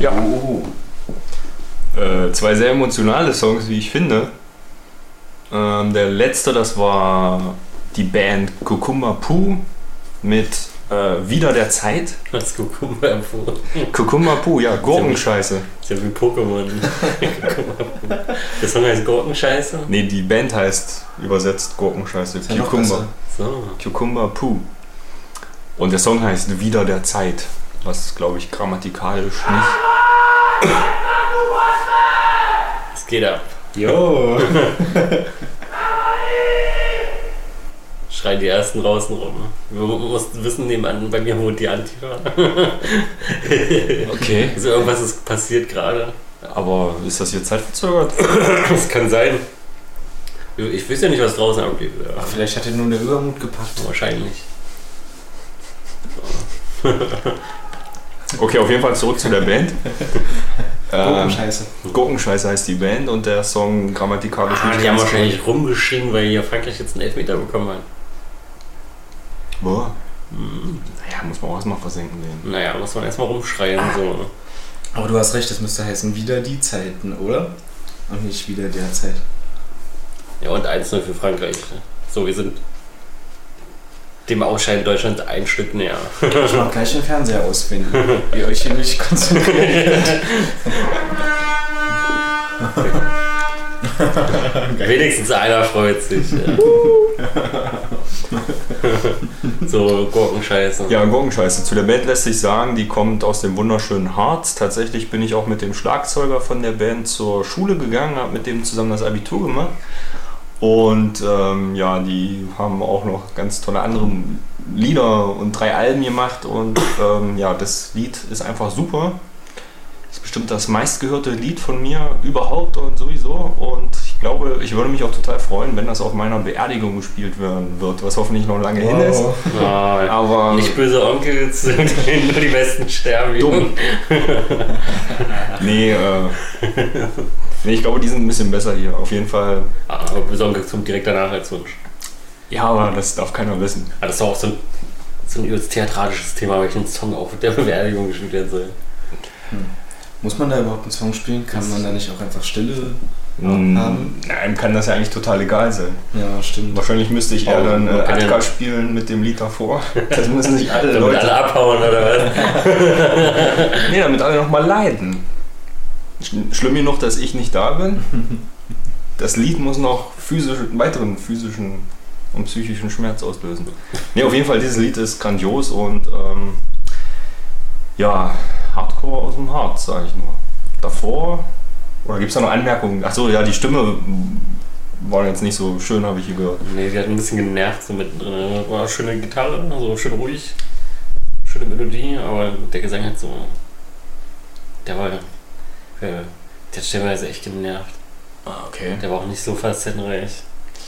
Ja. Oh. Äh, zwei sehr emotionale Songs, wie ich finde. Ähm, der letzte, das war die Band Kukumba Poo mit äh, Wieder der Zeit. Was Kukumba Poo? Kukumba Poo, ja, Gurkenscheiße. Ist ja wie Pokémon. Der Song heißt Gurkenscheiße? Nee, die Band heißt übersetzt Gurkenscheiße. Ist ja noch Kukumba. besser. So. Kukumba Poo. Und der Song heißt Wieder der Zeit, was glaube ich grammatikalisch nicht. Es geht ab. Jo! Schreien die ersten draußen rum. Wir mussten wissen, nebenan bei mir wohnt die Antifa. Okay. Also irgendwas ist passiert gerade. Aber ist das hier zeitverzögert? Das kann sein. Ich weiß ja nicht, was draußen abgeht. Ach, vielleicht hat er nur der Übermut gepackt. Wahrscheinlich. Okay, auf jeden Fall zurück zu der Band. Gurkenscheiße. Ähm, Gurkenscheiße heißt die Band und der Song grammatikalisch Ah, nicht die haben ganz wahrscheinlich rumgeschrien, weil hier Frankreich jetzt einen Elfmeter bekommen hat. Boah. Hm. Naja, muss man auch erstmal versenken den. Naja, muss man erstmal rumschreien. So. Aber du hast recht, das müsste heißen wieder die Zeiten, oder? Und nicht wieder der Zeit. Ja, und eins null für Frankreich. So, wir sind dem Ausscheiden Deutschland ein Stück näher. Ich mach gleich den Fernseher aus, wenn ihr euch hier nicht konzentriert. Wenigstens einer freut sich. Ja. So, Gurkenscheiße. Ja, Gurkenscheiße. Zu der Band lässt sich sagen, die kommt aus dem wunderschönen Harz. Tatsächlich bin ich auch mit dem Schlagzeuger von der Band zur Schule gegangen, habe mit dem zusammen das Abitur gemacht. Und ähm, ja, die haben auch noch ganz tolle andere Lieder und drei Alben gemacht. Und ähm, ja, das Lied ist einfach super. Ist bestimmt das meistgehörte Lied von mir überhaupt und sowieso. Und ich glaube, ich würde mich auch total freuen, wenn das auf meiner Beerdigung gespielt werden wird, was hoffentlich noch lange hin ist. Oh, Aber nicht böse Onkels, nur die Besten sterben. dumm. nee, äh, nee, ich glaube, die sind ein bisschen besser hier. Auf jeden Fall. Ah, aber böse Onkels kommt direkt danach als Wunsch. Ja, aber das darf keiner wissen. Ah, das ist auch so ein, so ein übelst theatralisches Thema, welchen Song auf der Beerdigung gespielt werden soll. Hm. Muss man da überhaupt einen Song spielen? Kann man da nicht auch einfach Stille Mm, haben? Einem kann das ja eigentlich total egal sein. Ja, stimmt. Wahrscheinlich müsste ich Oh, eher dann äh, man kann ja- Atka spielen mit dem Lied davor. Das müssen sich alle Damit Leute. alle abhauen oder was? Nee, damit alle nochmal leiden. Sch- Schlimm genug, dass ich nicht da bin. Das Lied muss noch physischen, weiteren physischen und psychischen Schmerz auslösen. Nee, auf jeden Fall, dieses Lied ist grandios und ähm, ja, Hardcore aus dem Harz, sage ich nur. Davor, oder gibt es da noch Anmerkungen? Achso, ja, die Stimme war jetzt nicht so schön, habe ich hier gehört. Nee, die hat ein bisschen genervt so mittendrin. War eine schöne Gitarre, so schön ruhig. Schöne Melodie, aber der Gesang hat so. Der war. Der hat stellenweise echt genervt. Ah, okay. Der war auch nicht so facettenreich.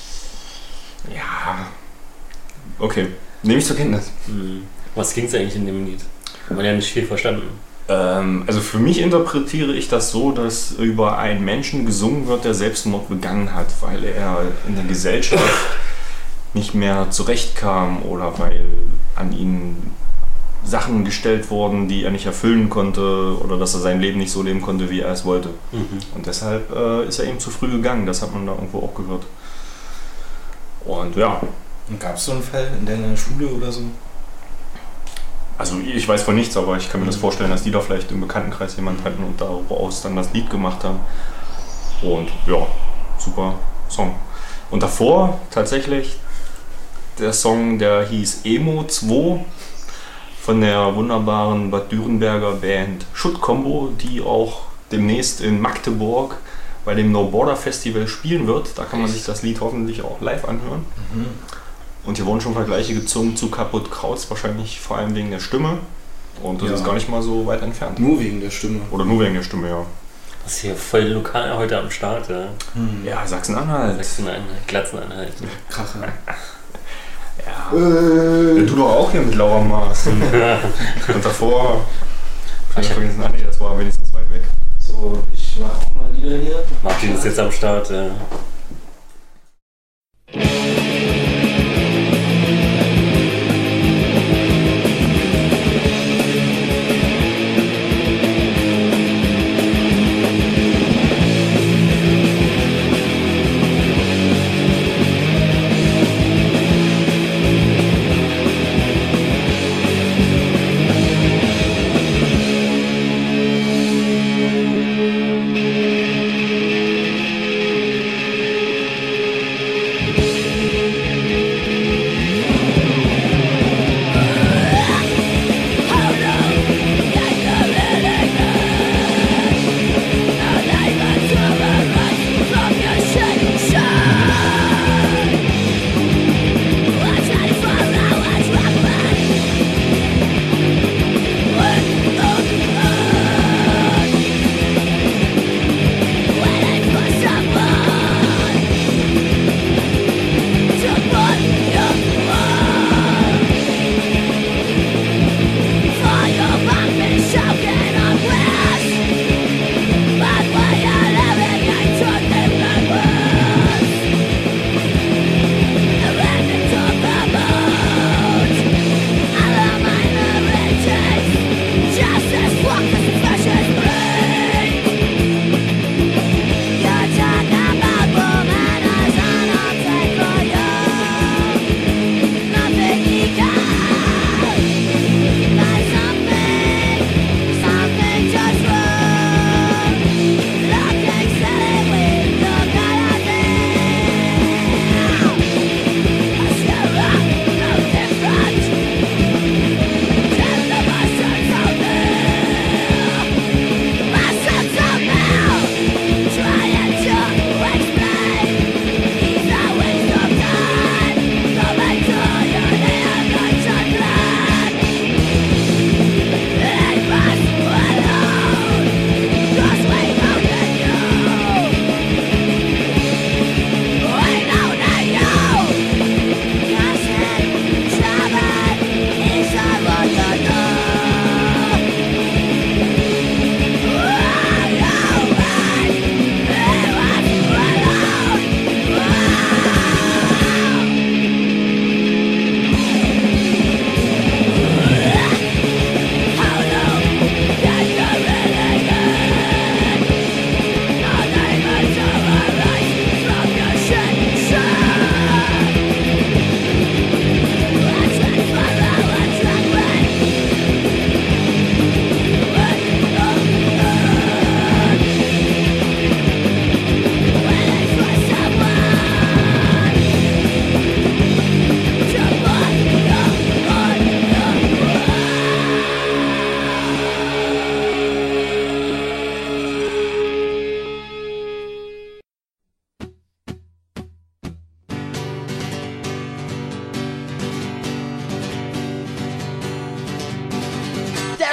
Ja. Okay, nehme ich zur Kenntnis. Hm. Was ging's eigentlich in dem Lied? Hat man ja nicht viel verstanden. Ähm, also für mich interpretiere ich das so, dass über einen Menschen gesungen wird, der Selbstmord begangen hat, weil er in der Gesellschaft nicht mehr zurechtkam oder weil an ihn Sachen gestellt wurden, die er nicht erfüllen konnte oder dass er sein Leben nicht so leben konnte, wie er es wollte. Mhm. Und deshalb äh, ist er eben zu früh gegangen, das hat man da irgendwo auch gehört. Und ja, Und gab es so einen Fall in deiner Schule oder so? also ich weiß von nichts, aber ich kann mir das vorstellen, dass die da vielleicht im Bekanntenkreis jemanden hatten und daraus dann das Lied gemacht haben. Und ja, super Song. Und davor tatsächlich der Song, der hieß Emo zwei von der wunderbaren Bad Dürrenberger Band Schutt Combo, die auch demnächst in Magdeburg bei dem No Border Festival spielen wird. Da kann man sich das Lied hoffentlich auch live anhören. Mhm. Und hier wurden schon Vergleiche gezogen zu Kaputt Kraus, wahrscheinlich vor allem wegen der Stimme. Und das Ja. ist gar nicht mal so weit entfernt. Nur wegen der Stimme. Oder nur wegen der Stimme, ja. Das ist hier voll lokal heute am Start, ja. Hm. Ja, Sachsen-Anhalt. Sachsen-Anhalt, Glatzenanhalt. Krache. Ja. ja. Du doch auch hier mit Laura Maas. Und davor. Ich hab vergessen, ah nee, das war wenigstens weit weg. So, ich mach auch mal Lieder hier. Martin ist jetzt am Start, ja.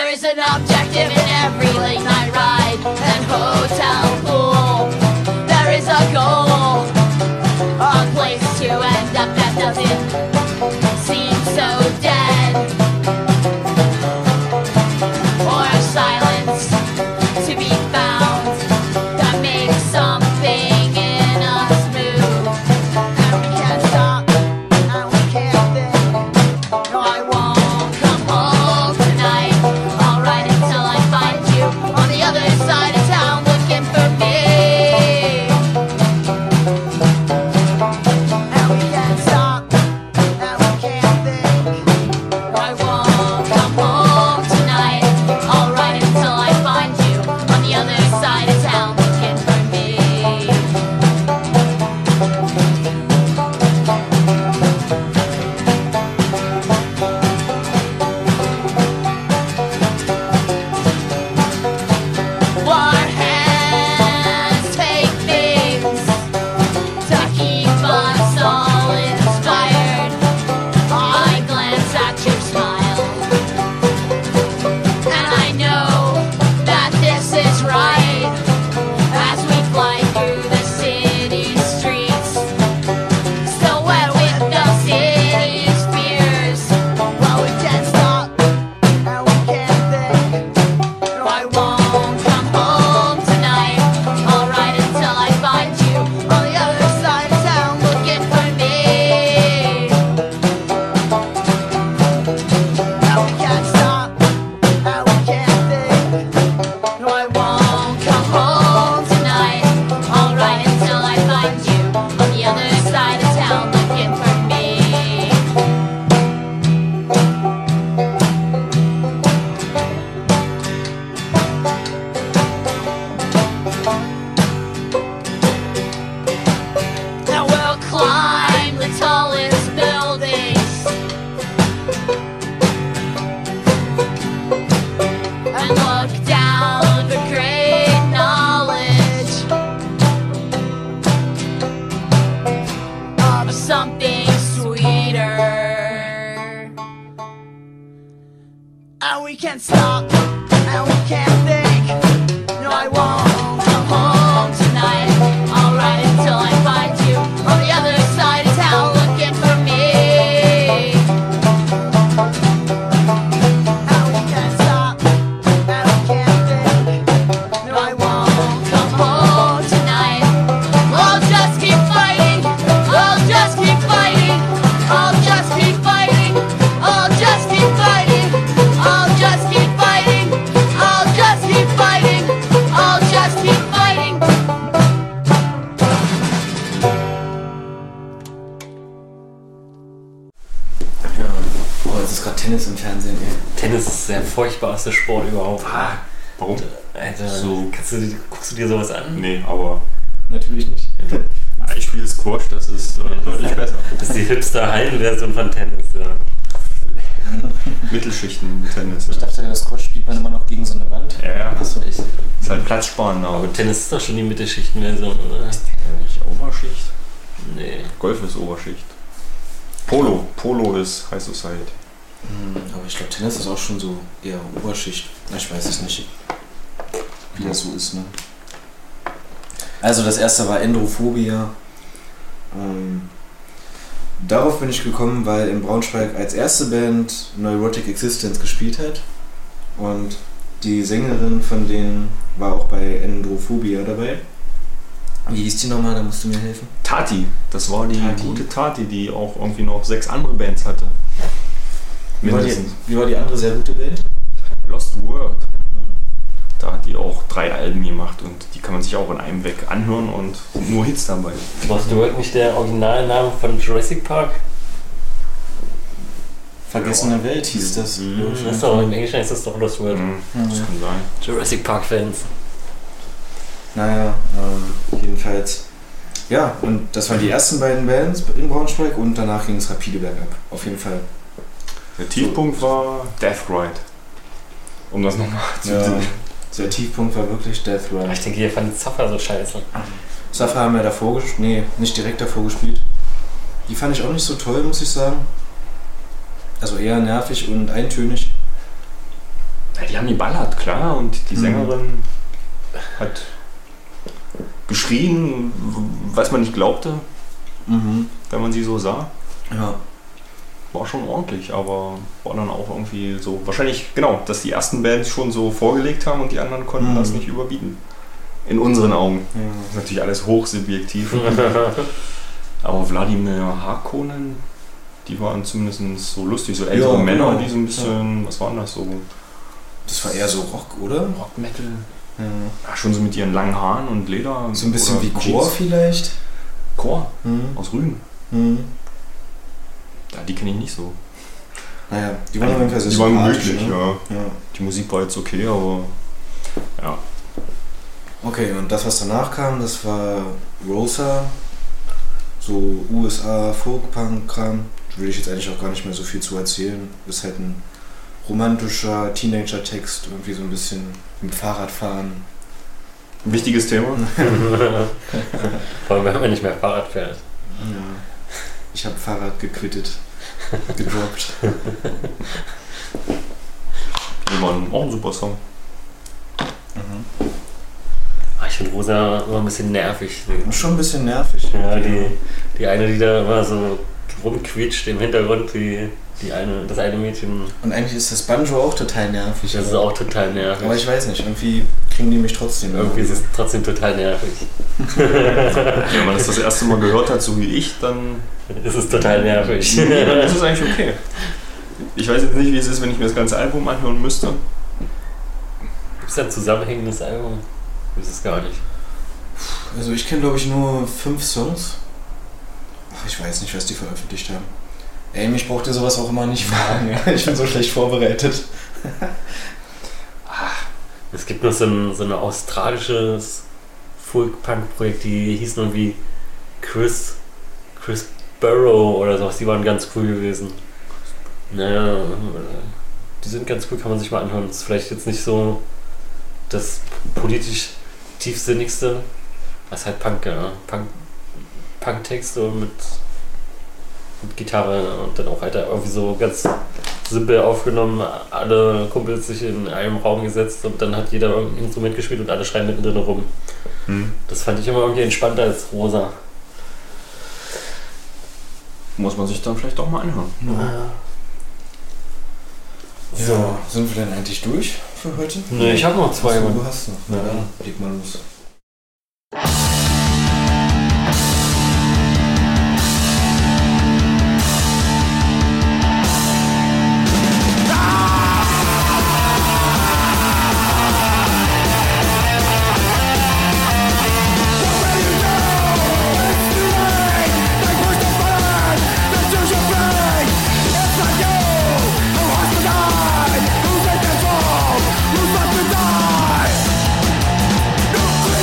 There is an objective in every late night ride and hotel pool. There is a goal, a place to end up that doesn't seem so dead, or a silence to be found that makes something in us move. And we can't stop, and we can't think. No, I won't come home tonight. I'll ride until I find you on the other side of town looking for me. And we can't stop, and we can't think. No, I won't come home tonight. I'll ride until I find you on the other side of town looking for me. Our hands take things to keep us all inspired. I glance at your smile, and I know that this is right. As we fly through the city streets, still wet with the city's fears. Well, we can't stop, and we can't think. No, I won't come home tonight. I'll ride until I find you on the other side of town looking for me. And we can't stop, and we can't think. No, I won't come home tonight. I'll ride until I find you on the other side of town looking for me. And we'll climb the tallest buildings and look down the great knowledge of something sweeter. And we can't stop, and we can't think. No, I won't come home tonight. I'll ride until I find you on the other side of town looking for me. And we can't stop, and we can't think. No, I won't come home tonight. I'll just keep fighting. I'll just keep fighting. I'll just keep fighting. I'll just keep fighting. I'll just keep fighting. I'll just keep fighting. I'll just keep fighting. Ja. Oh, jetzt ist gerade Tennis im Fernsehen, ey. Tennis ist der furchtbarste Sport überhaupt. Warum? Alter, So. kannst du, guckst du dir sowas an? Nee, aber Natürlich nicht. ich spiele Squash, das ist äh, deutlich besser. Das ist die Hipster-Hallenversion von Tennis. Ja. Mittelschichten-Tennis. Ich dachte, das Squash spielt man immer noch gegen so eine Wand. Ja, ja. Achso. Ich, Ist halt platzsparend, aber aber Tennis ist doch schon die Mittelschichten-Version, oder? nicht Oberschicht. Nee. Golf ist Oberschicht. Polo. Polo ist High Society. Hm, aber ich glaube, Tennis ist auch schon so eher Oberschicht. Na, ich weiß es nicht, wie das so ist, ne? Also das erste war Endrophobia. Ähm, darauf bin ich gekommen, weil in Braunschweig als erste Band Neurotic Existence gespielt hat. Und die Sängerin von denen war auch bei Endrophobia dabei. Wie hieß die nochmal? Da musst du mir helfen. Tati. Das war die Tati. gute Tati, die auch irgendwie noch sechs andere Bands hatte. Wie war, die, Mindestens. wie war die andere sehr gute Band? Lost World. Da hat die auch drei Alben gemacht und die kann man sich auch in einem weg anhören und sind nur Hits dabei. Lost World nicht der Originalname von Jurassic Park? Vergessene Welt hieß das. Mhm. Das ist doch, im Englischen ist das doch Lost World. Mhm, das kann sein. Jurassic Park Fans. Naja, ähm, jedenfalls. Ja, und das waren die ersten beiden Bands in Braunschweig und danach ging es rapide bergab. Auf jeden Fall. Der Tiefpunkt war Death Ride. Um das nochmal zu Ja, sehen. der Tiefpunkt war wirklich Death Ride. Ich denke, ihr fandet Zaffer so scheiße. Zaffer haben wir davor gespielt. Nee, nicht direkt davor gespielt. Die fand ich auch nicht so toll, muss ich sagen. Also eher nervig und eintönig. Die die haben geballert, klar, und die Sängerin hat geschrien, was man nicht glaubte, Mhm. wenn man sie so sah. Ja. War schon ordentlich, aber war dann auch irgendwie so, wahrscheinlich, genau, dass die ersten Bands schon so vorgelegt haben und die anderen konnten Mhm. das nicht überbieten. In unseren Augen. Ja. Das ist natürlich alles hochsubjektiv. Aber Wladimir Harkonnen, die waren zumindest so lustig, so ältere Ja, Männer, genau. die so ein bisschen, was waren das so? Das war eher so Rock, oder? Rock Metal. Ja. Ja, schon so mit ihren langen Haaren und Leder. So ein bisschen oder wie Chor Jeans. vielleicht. Chor Mhm. aus Rügen. Mhm. Ja, die kenne ich nicht so. Naja, die waren auf jeden Fall sehr Die waren sympathisch, gemütlich, ne? ja. Ja. Die Musik war jetzt okay, aber ja. Okay, und das, was danach kam, das war Rosa, so U S A Folk-Punk-Kram. Da will ich jetzt eigentlich auch gar nicht mehr so viel zu erzählen. Ist halt ein romantischer Teenager-Text, irgendwie so ein bisschen mit Fahrradfahren. Ein wichtiges Thema. Vor allem, wenn man nicht mehr Fahrrad fährt. Ja. Ich habe Fahrrad gequittet, gedroppt. Die waren auch ein super Song. Mhm. Ah, ich finde Rosa immer ein bisschen nervig. Schon ein bisschen nervig. Ja, die, die eine, die da immer so rumquietscht im Hintergrund, die, die eine, das eine Mädchen, Und eigentlich ist das Banjo auch total nervig. das ist aber- auch total nervig. Aber ich weiß nicht, irgendwie kriegen die mich trotzdem. Irgendwie ist es trotzdem total nervig. Wenn man das das erste Mal gehört hat, so wie ich, dann Es ist total nervig. nee, dann ist es eigentlich okay. Ich weiß jetzt nicht, wie es ist, wenn ich mir das ganze Album anhören müsste. Gibt es da ein zusammenhängendes Album? Ich weiß es gar nicht. Also ich kenne glaube ich nur fünf Songs. Ach, ich weiß nicht, was die veröffentlicht haben. Ey, mich braucht ihr sowas auch immer nicht fragen. Ja? Ich bin so schlecht vorbereitet. Es gibt noch so ein, so ein australisches Folk-Punk-Projekt, die hießen irgendwie Chris, Chris Burrow oder sowas. Die waren ganz cool gewesen. Naja, die sind ganz cool, kann man sich mal anhören. Das ist vielleicht jetzt nicht so das politisch tiefsinnigste. Das ist halt Punk, ja. Punk, Punk-Texte mit, mit Gitarre und dann auch halt irgendwie so ganz simpel aufgenommen. Alle Kumpels sich in einem Raum gesetzt und dann hat jeder irgendein Instrument gespielt und alle schreien mittendrin rum. Hm. Das fand ich immer irgendwie entspannter als Rosa. Muss man sich dann vielleicht auch mal anhören. So, ja, sind wir denn eigentlich durch für heute? Ne, ich habe noch zwei. Achso, Mann. du hast noch. Na Ja. dann, leg mal los. Who's left to die?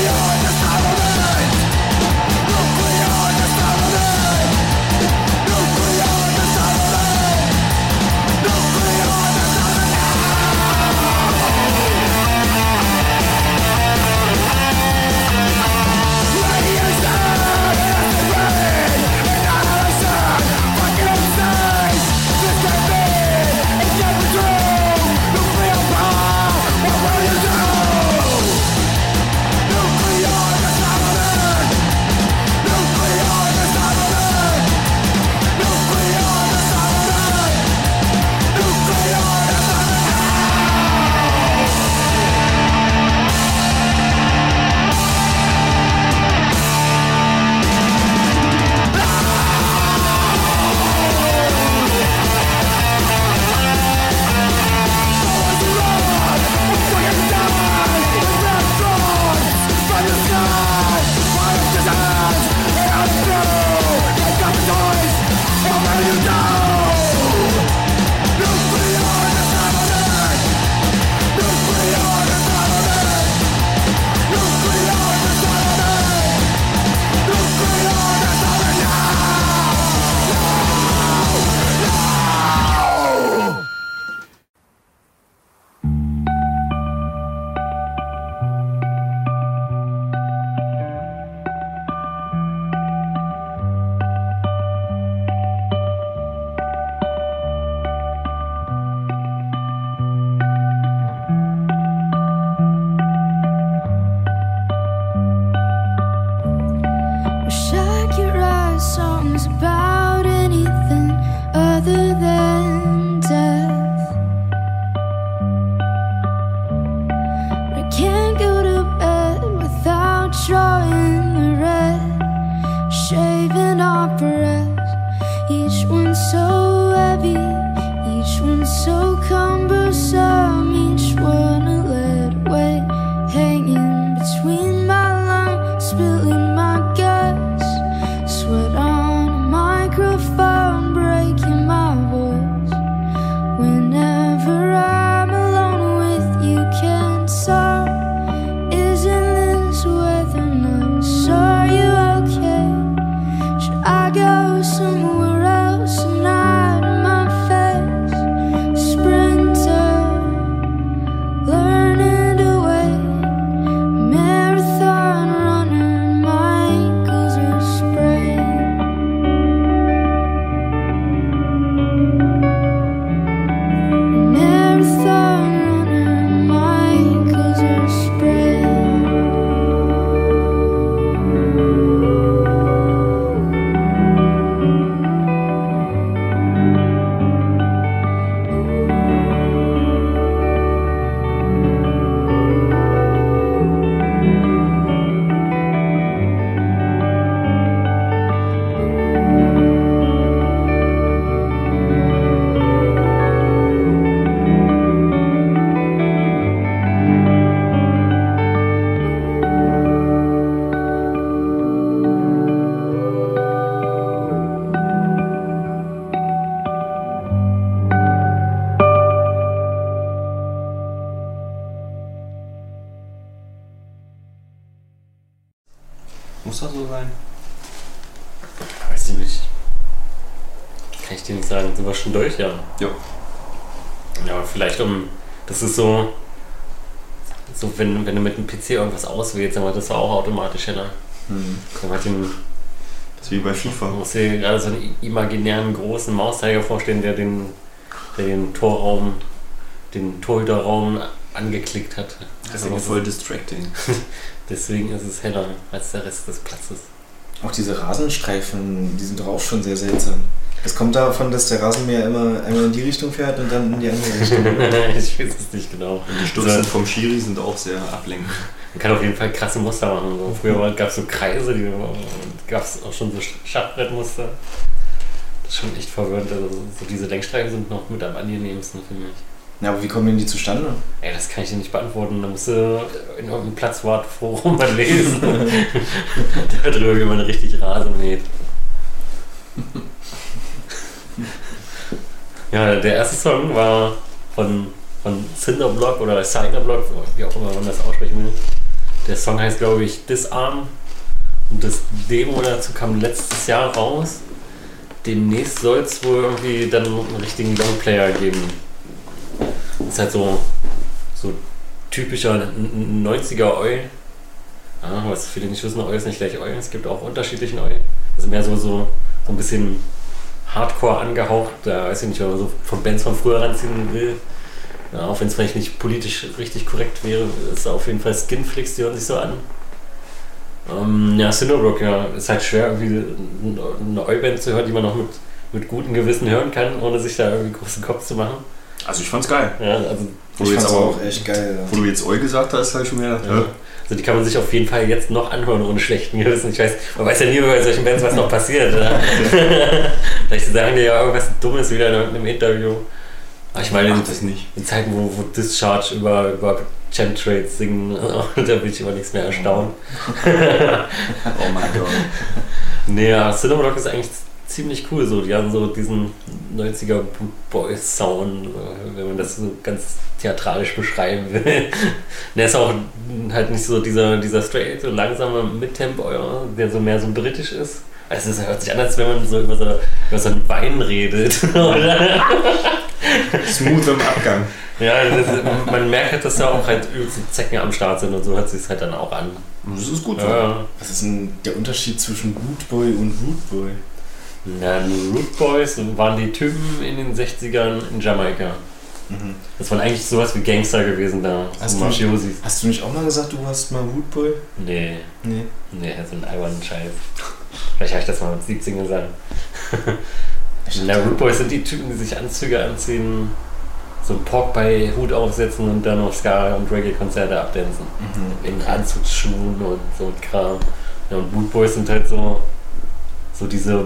sagen, sind wir schon durch, ja. Ja. Ja, vielleicht um, das ist so, so wenn, wenn du mit dem P C irgendwas auswählst, dann wird das auch automatisch heller. Hm. Dann hat den, Das ist wie bei FIFA. man muss dir gerade so einen imaginären großen Mauszeiger vorstellen, der den, der den Torraum, den Torhüterraum angeklickt hat. Das ist Deswegen aber ist voll es- distracting. Deswegen ist es heller als der Rest des Platzes. Auch diese Rasenstreifen, die sind doch auch schon sehr seltsam. Das kommt davon, dass der Rasenmäher immer einmal in die Richtung fährt und dann in die andere Richtung. Ich weiß es nicht genau. Und die Stutzen vom Schiri sind auch sehr ablenkend. Man kann auf jeden Fall krasse Muster machen. So, früher gab es so Kreise, die gab es auch schon so Schachbrettmuster. Das ist schon echt verwirrend. Also so diese Längsstreifen sind noch mit am angenehmsten für mich. Ja, aber wie kommen denn die zustande? Ey, das kann ich dir nicht beantworten. Da musst du in irgendeinem Platzwartforum mal lesen. Der drüber, wie man richtig Rasen mäht. Ja, der erste Song war von, von Cinderblock oder Cinderblock, wie auch immer man das aussprechen will. Der Song heißt, glaube ich, Disarm. Und das Demo dazu kam letztes Jahr raus. Demnächst soll es wohl irgendwie dann einen richtigen Longplayer geben. Das ist halt so, so typischer neunziger Oi. Ah, was viele nicht wissen, Oi ist nicht gleich Oi. Es gibt auch unterschiedlichen Oi. Also mehr so, so, so ein bisschen Hardcore angehaucht. Da weiß ich nicht, wenn man so von Bands von früher ranziehen will. Ja, auch wenn es vielleicht nicht politisch richtig korrekt wäre, ist auf jeden Fall Skinflix, die hören sich so an. Ähm, ja, Cinderblock, ja, ist halt schwer, irgendwie eine Oi-Band zu hören, die man noch mit, mit gutem Gewissen hören kann, ohne sich da irgendwie großen Kopf zu machen. Also ich fand's geil. Ja, also, Wo Ich du jetzt fand's aber auch echt geil. Wo du jetzt Eu gesagt hast, habe ich schon gedacht, ja. ja. Also die kann man sich auf jeden Fall jetzt noch anhören, ohne schlechten Gewissen. Ich weiß, man weiß ja nie bei solchen Bands, was noch passiert. Oder? Vielleicht sagen die ja irgendwas Dummes wieder in irgendeinem Interview. Aber ich meine, Mach in, das nicht. in Zeiten, wo, wo Discharge über, über Chemtrails singen, da bin ich über nichts mehr erstaunt. Oh mein Gott. Nee, ja, Cinderblock ist eigentlich ziemlich cool. So. Die haben so diesen neunziger Boot-Boy-Sound, wenn man das so ganz theatralisch beschreiben will. Der ist auch halt nicht so dieser, dieser straight, so langsame Mittempo, der so mehr so britisch ist. Also es hört sich an, als wenn man so über so, über so einen Wein redet. Oder? Smooth im Abgang. Ja, das, man merkt halt, dass da auch halt übelste Zecken am Start sind und so hört sich es halt dann auch an. Das ist gut so. Ja. Was ist denn der Unterschied zwischen Bootboy und Rootboy? Na, die Root Boys waren die Typen in den sechzigern in Jamaika. Mhm. Das waren eigentlich sowas wie Gangster gewesen da. Hast so du- Mafiosis. Hast du nicht auch mal gesagt, du warst mal Rootboy? Nee, Nee. nee, so ein albernen Scheiß. Vielleicht habe ich das mal mit siebzehn gesagt. Na, Root Boys sind die Typen, die sich Anzüge anziehen, so einen Pork-Pie-Hut aufsetzen und dann auf Ska- und Reggae-Konzerte abdancen. Mhm. In Anzugsschuhen und so ein Kram. Ja, und Boot Boys sind halt so, so diese,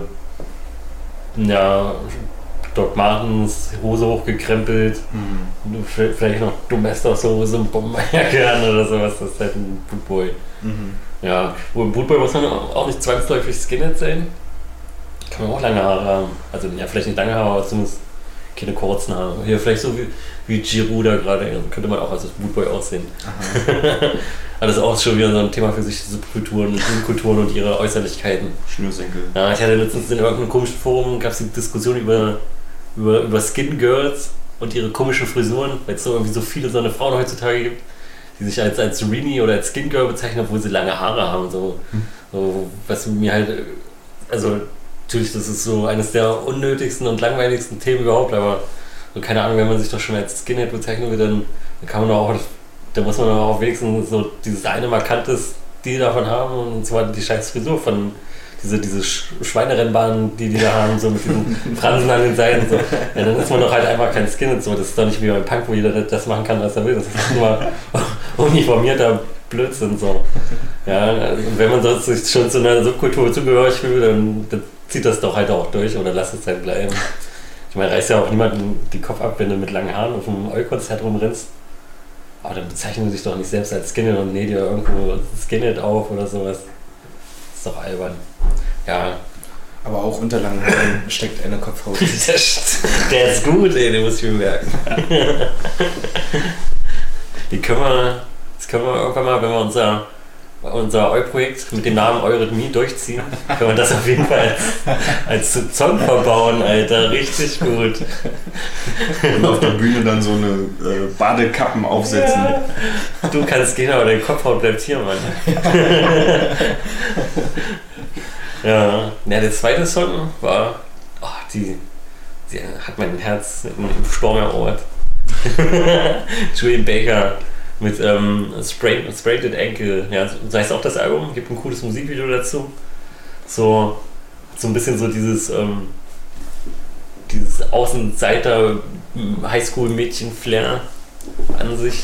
ja, Doc Martens, Hose hochgekrempelt, Mhm. vielleicht noch Domestos Hose und Bomberjacke an oder sowas, das ist halt ein Boot Boy. Mhm. Ja, wohl Boot Boy muss man auch nicht zwangsläufig Skinhead sein. Kann man auch lange Haare haben. Also ja, vielleicht nicht lange Haare, aber zumindest keine kurzen Haare. Hier vielleicht so wie, wie Giroud da gerade, also könnte man auch als Boot Boy aussehen. Aber das ist auch schon wieder so ein Thema für sich, Subkulturen, Subkulturen und ihre Äußerlichkeiten. Schnürsenkel. Ja, ich hatte letztens in irgendeinem komischen Forum, gab es die Diskussion über, über, über Skin Girls und ihre komischen Frisuren, weil es so irgendwie so viele so eine Frauen heutzutage gibt, die sich als, als Rini oder als Skin Girl bezeichnen, obwohl sie lange Haare haben. So, so, was mir halt, also natürlich, das ist so eines der unnötigsten und langweiligsten Themen überhaupt, aber so, keine Ahnung, wenn man sich doch schon als Skinhead bezeichnen will, dann, dann kann man doch auch, da muss man doch auch wenigstens so dieses eine markante Stil davon haben, und zwar die scheiß Frisur von diese, diese Sch- Schweinerennbahnen, die die da haben, so mit diesen Fransen an den Seiten. So. Ja, dann ist man doch halt einfach kein Skinhead. So. Das ist doch nicht wie beim Punk, wo jeder das machen kann, was er will. Das ist nur uniformierter Blödsinn. So. Ja, und wenn man sonst sich schon zu einer Subkultur zugehörig fühlt, dann, dann zieht das doch halt auch durch oder lass es halt bleiben. Ich meine, reißt ja auch niemanden den Kopf ab, wenn du mit langen Haaren auf einem Eu-Konzert rumrennst. Aber dann bezeichnen du dich doch nicht selbst als Skinhead und näh dir irgendwo Skinhead auf oder sowas. Ist doch albern. Ja. Aber auch unter langen Haaren steckt eine Kopfhaut. Der, der ist gut, ey, den muss ich mir merken. Die können wir, das können wir irgendwann mal, wenn wir unser unser Eu-Projekt mit dem Namen Eurythmie durchziehen, können wir das auf jeden Fall als, als Song verbauen, Alter. Richtig gut. Und auf der Bühne dann so eine äh, Badekappen aufsetzen. Ja. Du kannst gehen, aber dein Kopfhaut bleibt hier, Mann. Ja. Ja, der zweite Song war, oh, die, die hat mein Herz im, im Sturm erobert. Julian Baker mit ähm, Sprained, Sprained Ankle, ja, das heißt auch das Album, gibt ein cooles Musikvideo dazu. So, so ein bisschen so dieses, ähm, dieses Außenseiter Highschool-Mädchen-Flair an sich.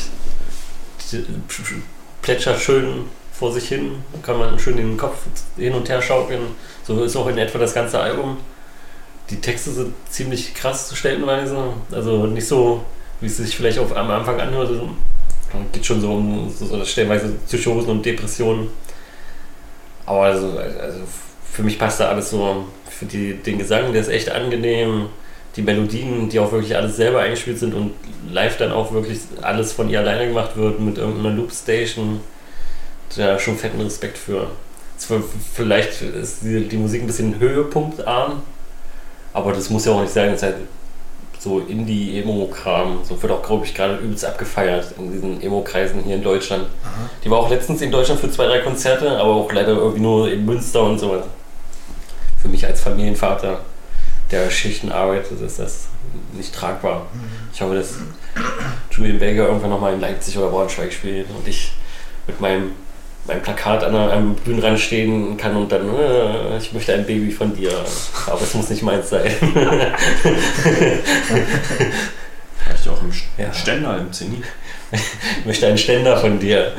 Plätschert schön vor sich hin, kann man schön den Kopf hin und her schaukeln. So ist auch in etwa das ganze Album. Die Texte sind ziemlich krass stellenweise, also nicht so, wie es sich vielleicht auf, am Anfang anhört. Es geht schon so um so, so stellenweise Psychosen und Depressionen. Aber also, also für mich passt da alles so. Für die, den Gesang, der ist echt angenehm. Die Melodien, die auch wirklich alles selber eingespielt sind und live dann auch wirklich alles von ihr alleine gemacht wird mit irgendeiner Loopstation. Da schon fetten Respekt für. Vielleicht ist die, die Musik ein bisschen höhepunktarm, aber das muss ja auch nicht sein. Es ist halt so Indie-Emo-Kram. So wird auch, glaube ich, gerade übelst abgefeiert in diesen Emo-Kreisen hier in Deutschland. Aha. Die war auch letztens in Deutschland für zwei, drei Konzerte, aber auch leider irgendwie nur in Münster und so. Für mich als Familienvater, der Schichten arbeitet, ist das nicht tragbar. Ich hoffe, dass Julian Baker irgendwann nochmal in Leipzig oder Braunschweig spielt und ich mit meinem, meinem Plakat an einem Bühnenrand stehen kann und dann, äh, ich möchte ein Baby von dir, aber es muss nicht meins sein. Vielleicht auch im ja. Ständer im Zenit. Ich möchte einen Ständer von dir.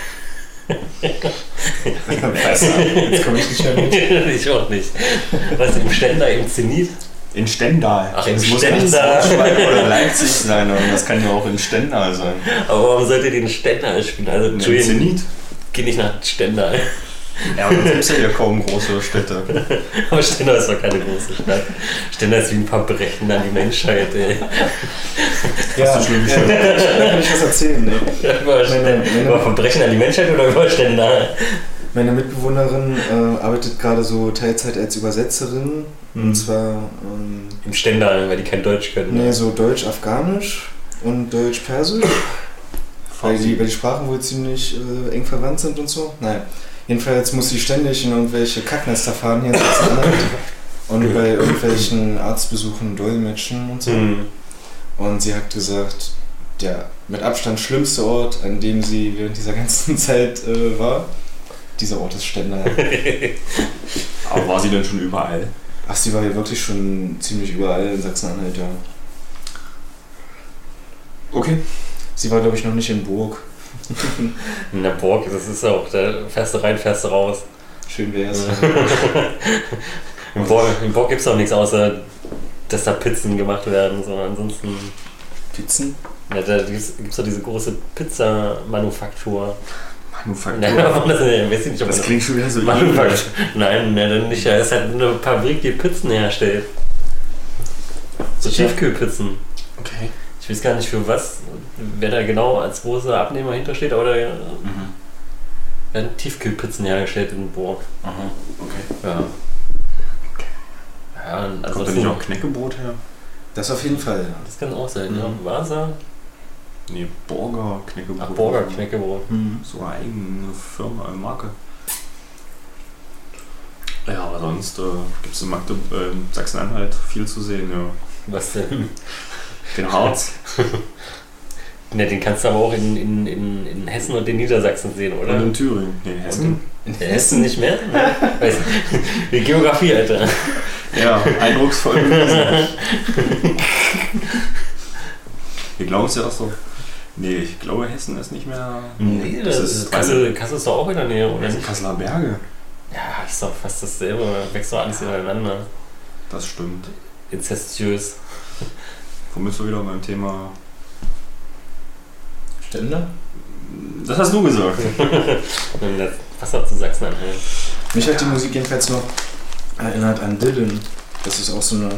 Jetzt komme ich nicht mehr mit. Ich auch nicht. Was, im Ständer im Zenit? In Stendal. Ach, in das Stendal. Muss Braunschweig oder Leipzig sein, aber das kann ja auch in Stendal sein. Aber warum sollt ihr den Stendal spielen? Also, in Zenit. Geh nicht nach Stendal. Ja, aber sonst gibt es ja kaum große Städte. Aber Stendal ist doch keine große Stadt. Stendal ist wie ein Verbrechen an die Menschheit, ey. Ja, Hast du schon ja, da kann ich was erzählen, ey. Über, meine, meine, über Verbrechen an die Menschheit oder über Stendal? Meine Mitbewohnerin äh, arbeitet gerade so Teilzeit als Übersetzerin. Mhm. Und zwar ähm, im Stendal, weil die kein Deutsch können. Nee, so Deutsch-Afghanisch und Deutsch-Persisch. weil, die, weil die Sprachen wohl ziemlich äh, eng verwandt sind und so. Naja. Jedenfalls muss sie ständig in irgendwelche Kacknester fahren hier in Sachsen-Anhalt und bei irgendwelchen Arztbesuchen dolmetschen und so. Mhm. Und sie hat gesagt, der mit Abstand schlimmste Ort, an dem sie während dieser ganzen Zeit äh, war, dieser Ort ist Stendal. Aber war sie denn schon überall? Ach, sie war ja wirklich schon ziemlich überall in Sachsen-Anhalt, ja. Okay. Sie war, glaube ich, noch nicht in Burg. In der Burg, das ist auch, da fährst du rein, fährst du raus. Schön wär's. Im Burg, im Burg gibt es auch nichts außer, dass da Pizzen gemacht werden, sondern ansonsten... Pizzen? Ja, da gibt es doch diese große Pizza-Manufaktur. Manufaktur? Nein, das, äh, weiß ich nicht, ob das klingt schon wieder so Manufaktur. Nein, nein, nicht. Es ist halt eine Fabrik, die Pizzen herstellt. So Tiefkühlpizzen. Okay. Ich weiß gar nicht für was, wer da genau als großer Abnehmer hintersteht, aber da mhm. werden Tiefkühlpizzen hergestellt in Burg. Aha, okay. Ja. Okay. Ja, also kommt da nicht auch Knäckebrot her? Das auf jeden Fall. Das kann auch sein, mhm. ja. Wasa? Nee, Burger Knäckebrot. Ach, Burger Knäckebrot. Mhm. So eine eigene Firma, eine Marke. Ja, aber sonst äh, gibt es in Magde- äh, Sachsen-Anhalt viel zu sehen, ja. Was denn? Den Harz. Ne, den kannst du aber auch in, in, in, in Hessen und in Niedersachsen sehen, oder? Und in Thüringen. Nee, Hessen. In Hessen nicht mehr? Weiß die Geografie, Alter. Ja, eindrucksvoll gewesen. Wir glauben es ja auch so. Nee, ich glaube, Hessen ist nicht mehr. Nee, das, das ist Kassel, Kassel ist doch auch in der Nähe, oder nicht? Kasseler Berge. Ja, ist doch fast dasselbe. Wächst doch alles ineinander. Das stimmt. Inzestiös. Womit wir wieder beim Thema Stendal? Das hast du gesagt. Was auch zu Sachsen-Anhalt. Mich hat die Musik jedenfalls noch erinnert an Dylan. Das ist auch so eine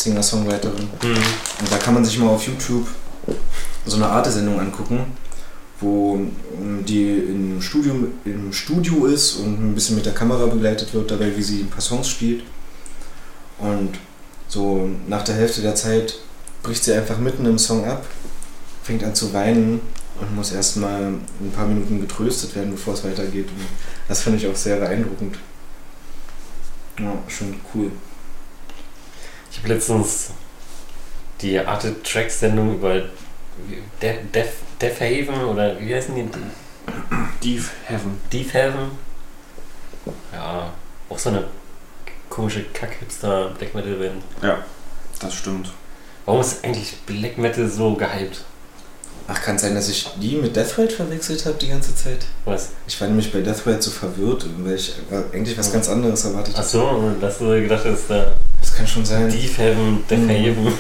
Singer-Songwriterin. Mhm. Und da kann man sich mal auf YouTube so eine Arte-Sendung angucken, wo ähm, die im Studio, im Studio ist und ein bisschen mit der Kamera begleitet wird, dabei wie sie ein paar Songs spielt. Und so nach der Hälfte der Zeit bricht sie einfach mitten im Song ab, fängt an zu weinen und muss erstmal ein paar Minuten getröstet werden, bevor es weitergeht. Und das fand ich auch sehr beeindruckend. Ja, schon cool. Ich habe letztens die Arte Tracks Sendung über De- Death, Death Haven oder wie heißen die? Deep Heaven. Deep Heaven. Ja, auch so eine komische Kack-Hipster Black Metal Band. Ja, das stimmt. Warum ist eigentlich Black Metal so gehypt? Ach, kann sein, dass ich die mit Death Ride verwechselt habe die ganze Zeit? Was? Ich war nämlich bei Death Ride so verwirrt, weil ich eigentlich was ganz anderes erwartet habe. Achso, dass du gedacht hast, da Das kann schon sein. Deep Heaven, Death Mhm. Haven.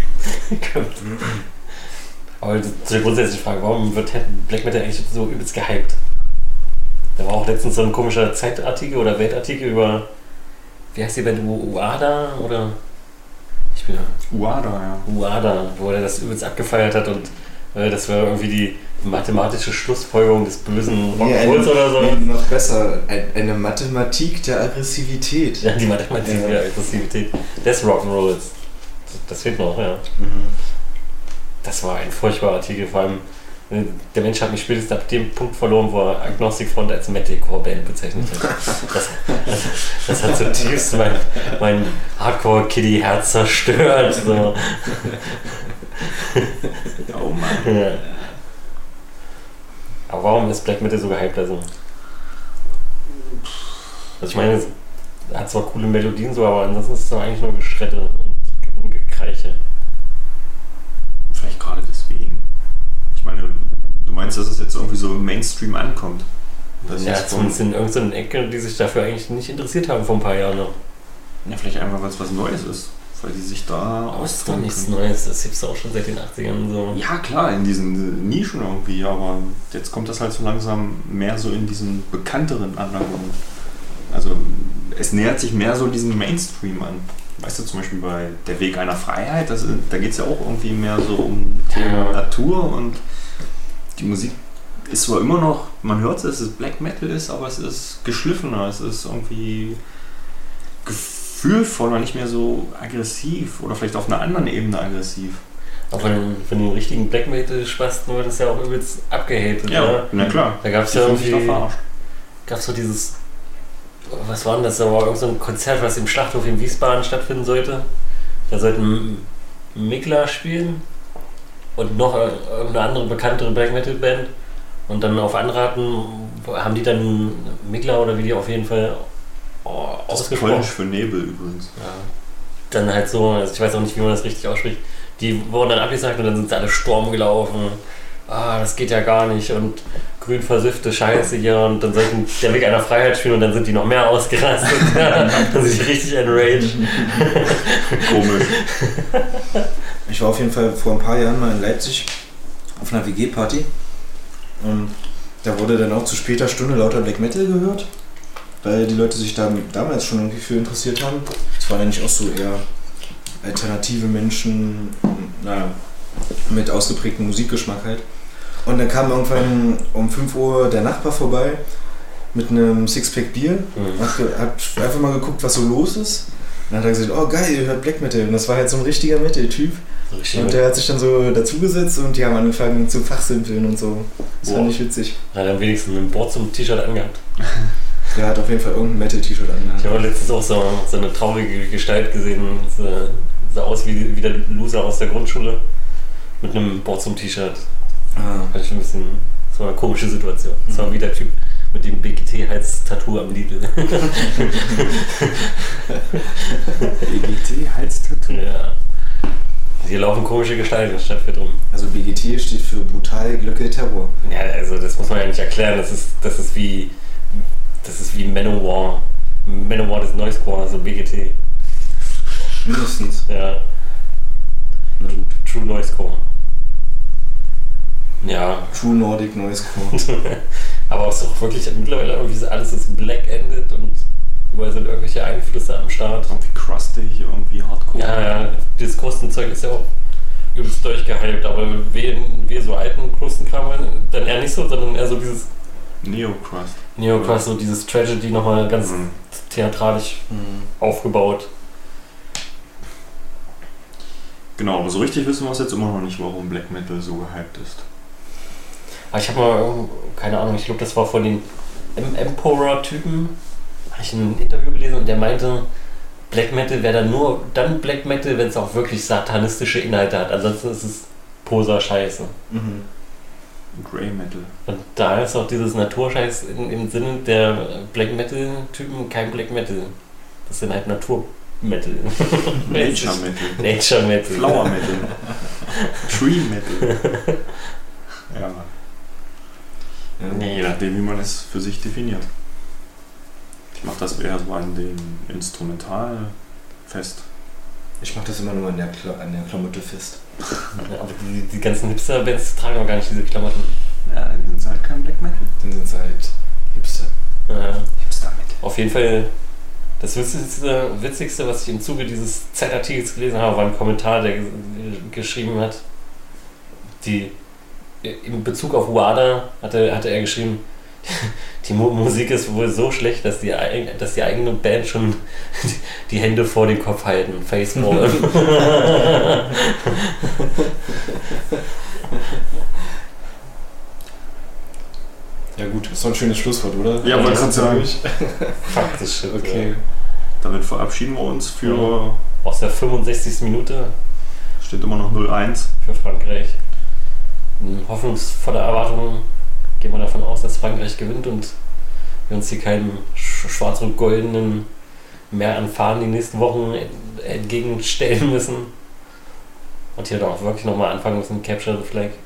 Aber zu der grundsätzlichen Frage, warum wird Black Metal eigentlich so übelst gehypt? Da war auch letztens so ein komischer Zeitartikel oder Weltartikel über, wie heißt die Band, Uada oder? Ich bin Uada, ja. Uada, wo er das übelst abgefeiert hat und äh, das war irgendwie die mathematische Schlussfolgerung des bösen Nee, Rock'n'Rolls eine- oder so. nee, noch besser, ein- eine Mathematik der Aggressivität. Ja, die Mathematik Ja. der Aggressivität des Rock'n'Rolls. Das fehlt noch, ja. Mhm. Das war ein furchtbarer Artikel, vor allem äh, der Mensch hat mich spätestens ab dem Punkt verloren, wo er Agnostic Front als Metalcore-Band bezeichnet hat. Das, das, das hat zutiefst mein, mein Hardcore-Kiddie-Herz zerstört. So. Oh Mann. Ja. Aber warum ist Black Metal so gehypt? Also, also ich meine, es hat zwar coole Melodien, so, aber ansonsten ist es doch eigentlich nur Geschrette und, und Gekreiche. Vielleicht gerade deswegen. Ich meine, du meinst, dass es jetzt irgendwie so im Mainstream ankommt? Das Ja, ist zumindest in irgendeiner Ecke, die sich dafür eigentlich nicht interessiert haben vor ein paar Jahren noch. Ja, vielleicht einfach, weil es was Neues ist. Weil die sich da Aber es ist doch austoben nichts können. Neues, das gibt's auch schon seit den achtzigern so. Ja, klar, in diesen Nischen irgendwie, aber jetzt kommt das halt so langsam mehr so in diesen bekannteren Anwendungen. Also es nähert sich mehr so diesem Mainstream an. Weißt du, zum Beispiel bei Der Weg einer Freiheit, das, da geht es ja auch irgendwie mehr so um Thema Ja. Natur und die Musik ist zwar immer noch, man hört es, dass es Black Metal ist, aber es ist geschliffener, es ist irgendwie gefühlvoller, nicht mehr so aggressiv oder vielleicht auf einer anderen Ebene aggressiv. Aber von den, von den richtigen Black Metal-Spasten wurde das ja auch übelst abgehatet, oder? na klar. Da gab's Die ja fühlen sich irgendwie, doch verarscht. gab's so dieses, was war denn das, da war irgend so ein Konzert, was im Schlachthof in Wiesbaden stattfinden sollte. Da sollten Mikla spielen und noch irgendeine andere bekanntere Black Metal Band. Und dann auf Anraten haben die dann Mikla oder wie die auf jeden Fall oh, Das ist ausgesprochen. polnisch für Nebel übrigens. Ja. Dann halt so, also ich weiß auch nicht, wie man das richtig ausspricht. Die wurden dann abgesagt und dann sind sie alle Sturm gelaufen. Ah, das geht ja gar nicht und grün versiffte Scheiße hier und dann sollten der Weg einer Freiheit spielen und dann sind die noch mehr ausgerastet. Dann sind die richtig enraged. Komisch. Ich war auf jeden Fall vor ein paar Jahren mal in Leipzig auf einer W G-Party. Und da wurde dann auch zu später Stunde lauter Black Metal gehört, weil die Leute sich da damals schon irgendwie für interessiert haben. Es waren eigentlich auch so eher alternative Menschen, naja, mit ausgeprägtem Musikgeschmack halt. Und dann kam irgendwann um fünf Uhr der Nachbar vorbei mit einem Sixpack Bier, Mhm. hat, ge- hat einfach mal geguckt, was so los ist. Und dann hat er gesagt, oh geil, ihr hört Black Metal. Und das war halt so ein richtiger Metal-Typ. So richtig Und der hat sich dann so dazugesetzt und die haben angefangen zu fachsimpeln und so. Das Boah. fand ich witzig. hat dann wenigstens ein Board zum T-Shirt angehabt. Der hat auf jeden Fall irgendein Metal-T-Shirt Ich habe angehabt. letztens auch so, so eine traurige Gestalt gesehen. So, sah aus wie, wie der Loser aus der Grundschule. Mit einem Board zum T-Shirt. Ah. Fand ich ein bisschen, das war eine komische Situation. Das war Mhm. wie der Typ mit dem B G T-Hals-Tattoo am Lidl. B G T-Halstattoo. Ja. Hier laufen komische Gestalten in der Stadtviertel rum. Also B G T steht für Brutal Glöcke Terror. Ja, also das muss man ja nicht erklären. Das ist, das ist wie, das ist wie Manowar. Manowar des Noisecore, also B G T. Mindestens. Ja, Na gut. True Noisecore. Ja, True Nordic Noise Core. aber es ist auch wirklich mittlerweile irgendwie so alles ist black-ended und überall sind irgendwelche Einflüsse am Start. Irgendwie crustig, irgendwie hardcore. Ja, ja, dieses Krustenzeug ist ja auch übelst durchgehypt, aber wir, wir so alten Krustenkram dann eher nicht so, sondern eher so dieses Neocrust. Neocrust, so dieses Tragedy nochmal ganz Mhm. theatralisch Mhm. aufgebaut. Genau, aber so richtig wissen wir es jetzt immer noch nicht, warum Black Metal so gehypt ist. Aber ich habe mal, irgendwo- keine Ahnung, ich glaube, das war von den M- Emperor-Typen, habe ich ein Interview gelesen und der meinte, Black Metal wäre dann nur dann Black Metal, wenn es auch wirklich satanistische Inhalte hat. Ansonsten ist es Poser-Scheiße. Mhm. Grey Metal. Und da ist auch dieses Naturscheiß in, im Sinne der Black Metal-Typen kein Black Metal. Das sind halt Natur-Metal. Nature Metal. Nature Metal. Flower Metal. Tree Metal. Ja. Ja. Nee, Je nachdem, wie man es für sich definiert. Ich mache das eher so an dem Instrumental fest. Ich mach das immer nur an der, Kla an der Klamotte fest. aber die, die ganzen Hipster-Bands tragen auch gar nicht diese Klamotten. Ja, dann sind es halt kein Black Metal. Dann sind sie halt Hipster. Ja. Hipster Metal. Auf jeden Fall, das Witzigste, Witzigste, was ich im Zuge dieses Zeitartikels gelesen habe, war ein Kommentar, der ge- geschrieben hat, die in Bezug auf Wada hatte, hatte er geschrieben, die Mu Musik ist wohl so schlecht, dass die, eig- dass die eigene Band schon die, die Hände vor den Kopf halten. Faceball. Ja gut, ist doch ein schönes Schlusswort, oder? Ja, wollte gerade sagen. Faktisch. Okay. Damit verabschieden wir uns für. Aus der fünfundsechzigsten Minute Steht immer noch null eins. für Frankreich. In hoffnungsvoller Erwartung gehen wir davon aus, dass Frankreich gewinnt und wir uns hier keinem sch- schwarz-rot-goldenen mehr an Fahnen die nächsten Wochen ent- entgegenstellen müssen. Und hier dann auch wirklich nochmal anfangen müssen, Capture the Flag.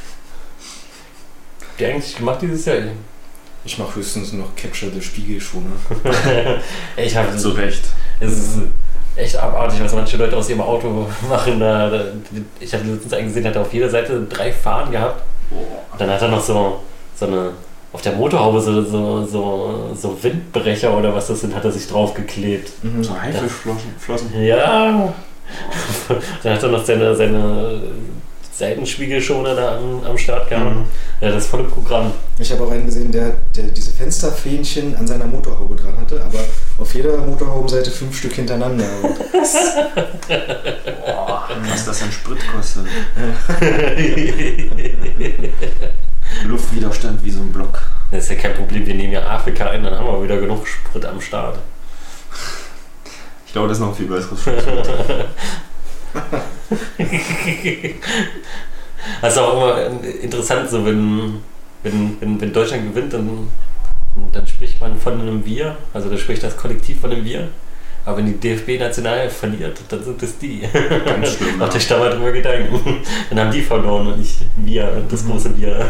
Habt ihr eigentlich gemacht dieses Jahr? Ich mach höchstens noch Capture the Spiegel schon. Ich habe Zu Recht. Es ist echt abartig, was manche Leute aus ihrem Auto machen. Da, da, ich habe letztens einen gesehen, der hat auf jeder Seite drei Fahnen gehabt. Und dann hat er noch so, so eine, auf der Motorhaube so, so, so, so Windbrecher oder was das sind, hat er sich draufgeklebt. Mhm. So Haifischflossen. Flossen. Ja. Dann hat er noch seine, seine Seitenspiegelschoner da am, am Start gehabt. Mhm. Ja, das volle Programm. Ich habe auch einen gesehen, der, der diese Fensterfähnchen an seiner Motorhaube dran hatte, aber auf jeder Motorhaubenseite fünf Stück hintereinander. Boah, was das an Sprit kostet. Luftwiderstand wie so ein Block. Das ist ja kein Problem, wir nehmen ja Afrika ein, dann haben wir wieder genug Sprit am Start. Ich glaube, das ist noch ein viel besseres Schlusswort. Das ist auch immer interessant, so wenn, wenn, wenn, wenn Deutschland gewinnt, dann, dann spricht man von einem Wir, also da spricht das Kollektiv von einem Wir. Aber wenn die D F B-National verliert, dann sind es die. Ganz schlimm. Macht euch da mal drüber Gedanken. Dann haben die verloren und nicht wir, das große Wir.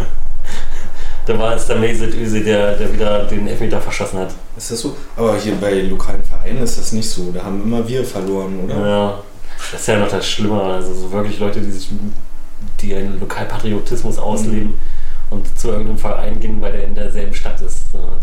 Da war es der Mesut Özil, der, der wieder den Elfmeter verschossen hat. Ist das so? Aber hier bei lokalen Vereinen ist das nicht so. Da haben immer wir verloren, oder? Ja, das ist ja noch das Schlimme. Also so wirklich Leute, die sich die einen Lokalpatriotismus ausleben mhm. und zu irgendeinem Verein gehen, weil der in derselben Stadt ist.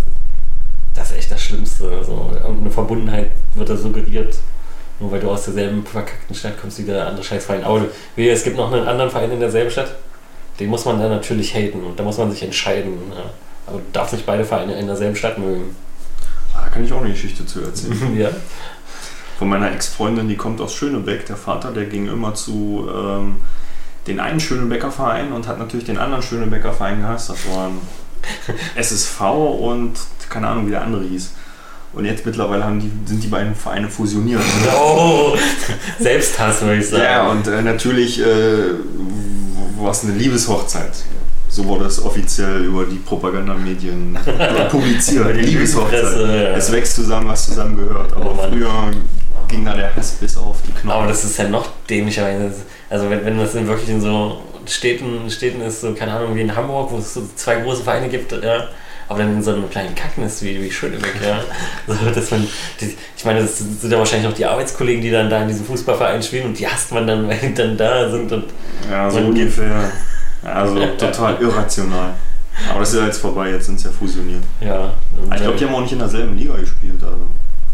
Das ist echt das Schlimmste. Also irgendeine Verbundenheit wird da suggeriert. Nur weil du aus derselben verkackten Stadt kommst wie der andere Scheißverein. Aber es gibt noch einen anderen Verein in derselben Stadt. Den muss man dann natürlich haten und da muss man sich entscheiden. Ja. Aber du darfst nicht beide Vereine in derselben Stadt mögen. Da kann ich auch eine Geschichte zu erzählen. Ja. Von meiner Ex-Freundin, die kommt aus Schönebeck. Der Vater, der ging immer zu ähm, den einen Schönebecker Verein und hat natürlich den anderen Schönebecker Verein gehasst. Das waren S S V und keine Ahnung, wie der andere hieß. Und jetzt mittlerweile haben die, sind die beiden Vereine fusioniert. Oh, Selbsthass, würde ich sagen. Ja, und äh, natürlich äh, war es eine Liebeshochzeit. So wurde es offiziell über die Propagandamedien publiziert. Über die Liebeshochzeit. Presse, ja. Es wächst zusammen, was zusammengehört. Aber Oh Mann. früher ging da der Hass bis auf die Knochen. Aber das ist ja noch dämlicher. Also wenn, wenn das in wirklich in so Städten, Städten ist, so keine Ahnung, wie in Hamburg, wo es so zwei große Vereine gibt, ja, aber dann in so einem kleinen Kacknest wie, wie Schönebeck, ja. So, dass man, die, ich meine, das sind ja wahrscheinlich auch die Arbeitskollegen, die dann da in diesem Fußballverein spielen und die hasst man dann, weil die dann da sind. Und Ja, so und- ungefähr. Also total irrational. Aber das ist ja jetzt vorbei, jetzt sind es ja fusioniert. ja. Und, Ich glaube, die haben auch nicht in derselben Liga gespielt. Also.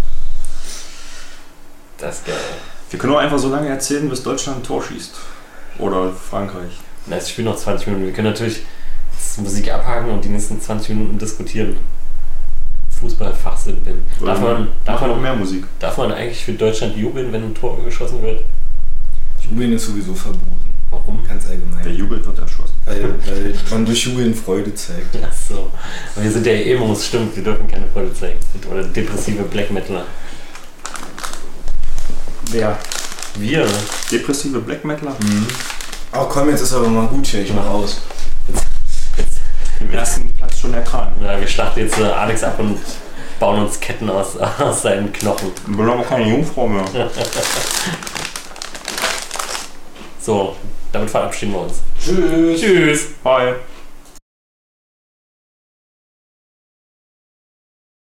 das ist geil. Wir können auch einfach so lange erzählen, bis Deutschland ein Tor schießt. Oder Frankreich. Na, es spielen noch zwanzig Minuten. Wir können natürlich Musik abhaken und die nächsten zwanzig Minuten diskutieren. Fußballfachsinn bin. Darf man, darf, man noch mehr Musik? Darf man eigentlich für Deutschland jubeln, wenn ein Tor geschossen wird? Jubeln ist sowieso verboten. Warum? Ganz allgemein. Wer jubelt, wird erschossen. Weil, weil man durch Jubeln Freude zeigt. Ach so. Aber wir sind ja Emos, stimmt, wir dürfen keine Freude zeigen. Oder depressive Black Metaler. Wer? Wir, ne? Depressive Black Metaler? Mhm. Oh komm, jetzt ist aber mal gut hier, ich mach aus. Jetzt, jetzt, Im ersten Platz schon erkannt. ja, wir schlachten jetzt äh, Alex ab und bauen uns Ketten aus, aus seinen Knochen. Ich bin aber keine Jungfrau mehr. So, damit verabschieden wir uns. Tschüss. Tschüss. Bye.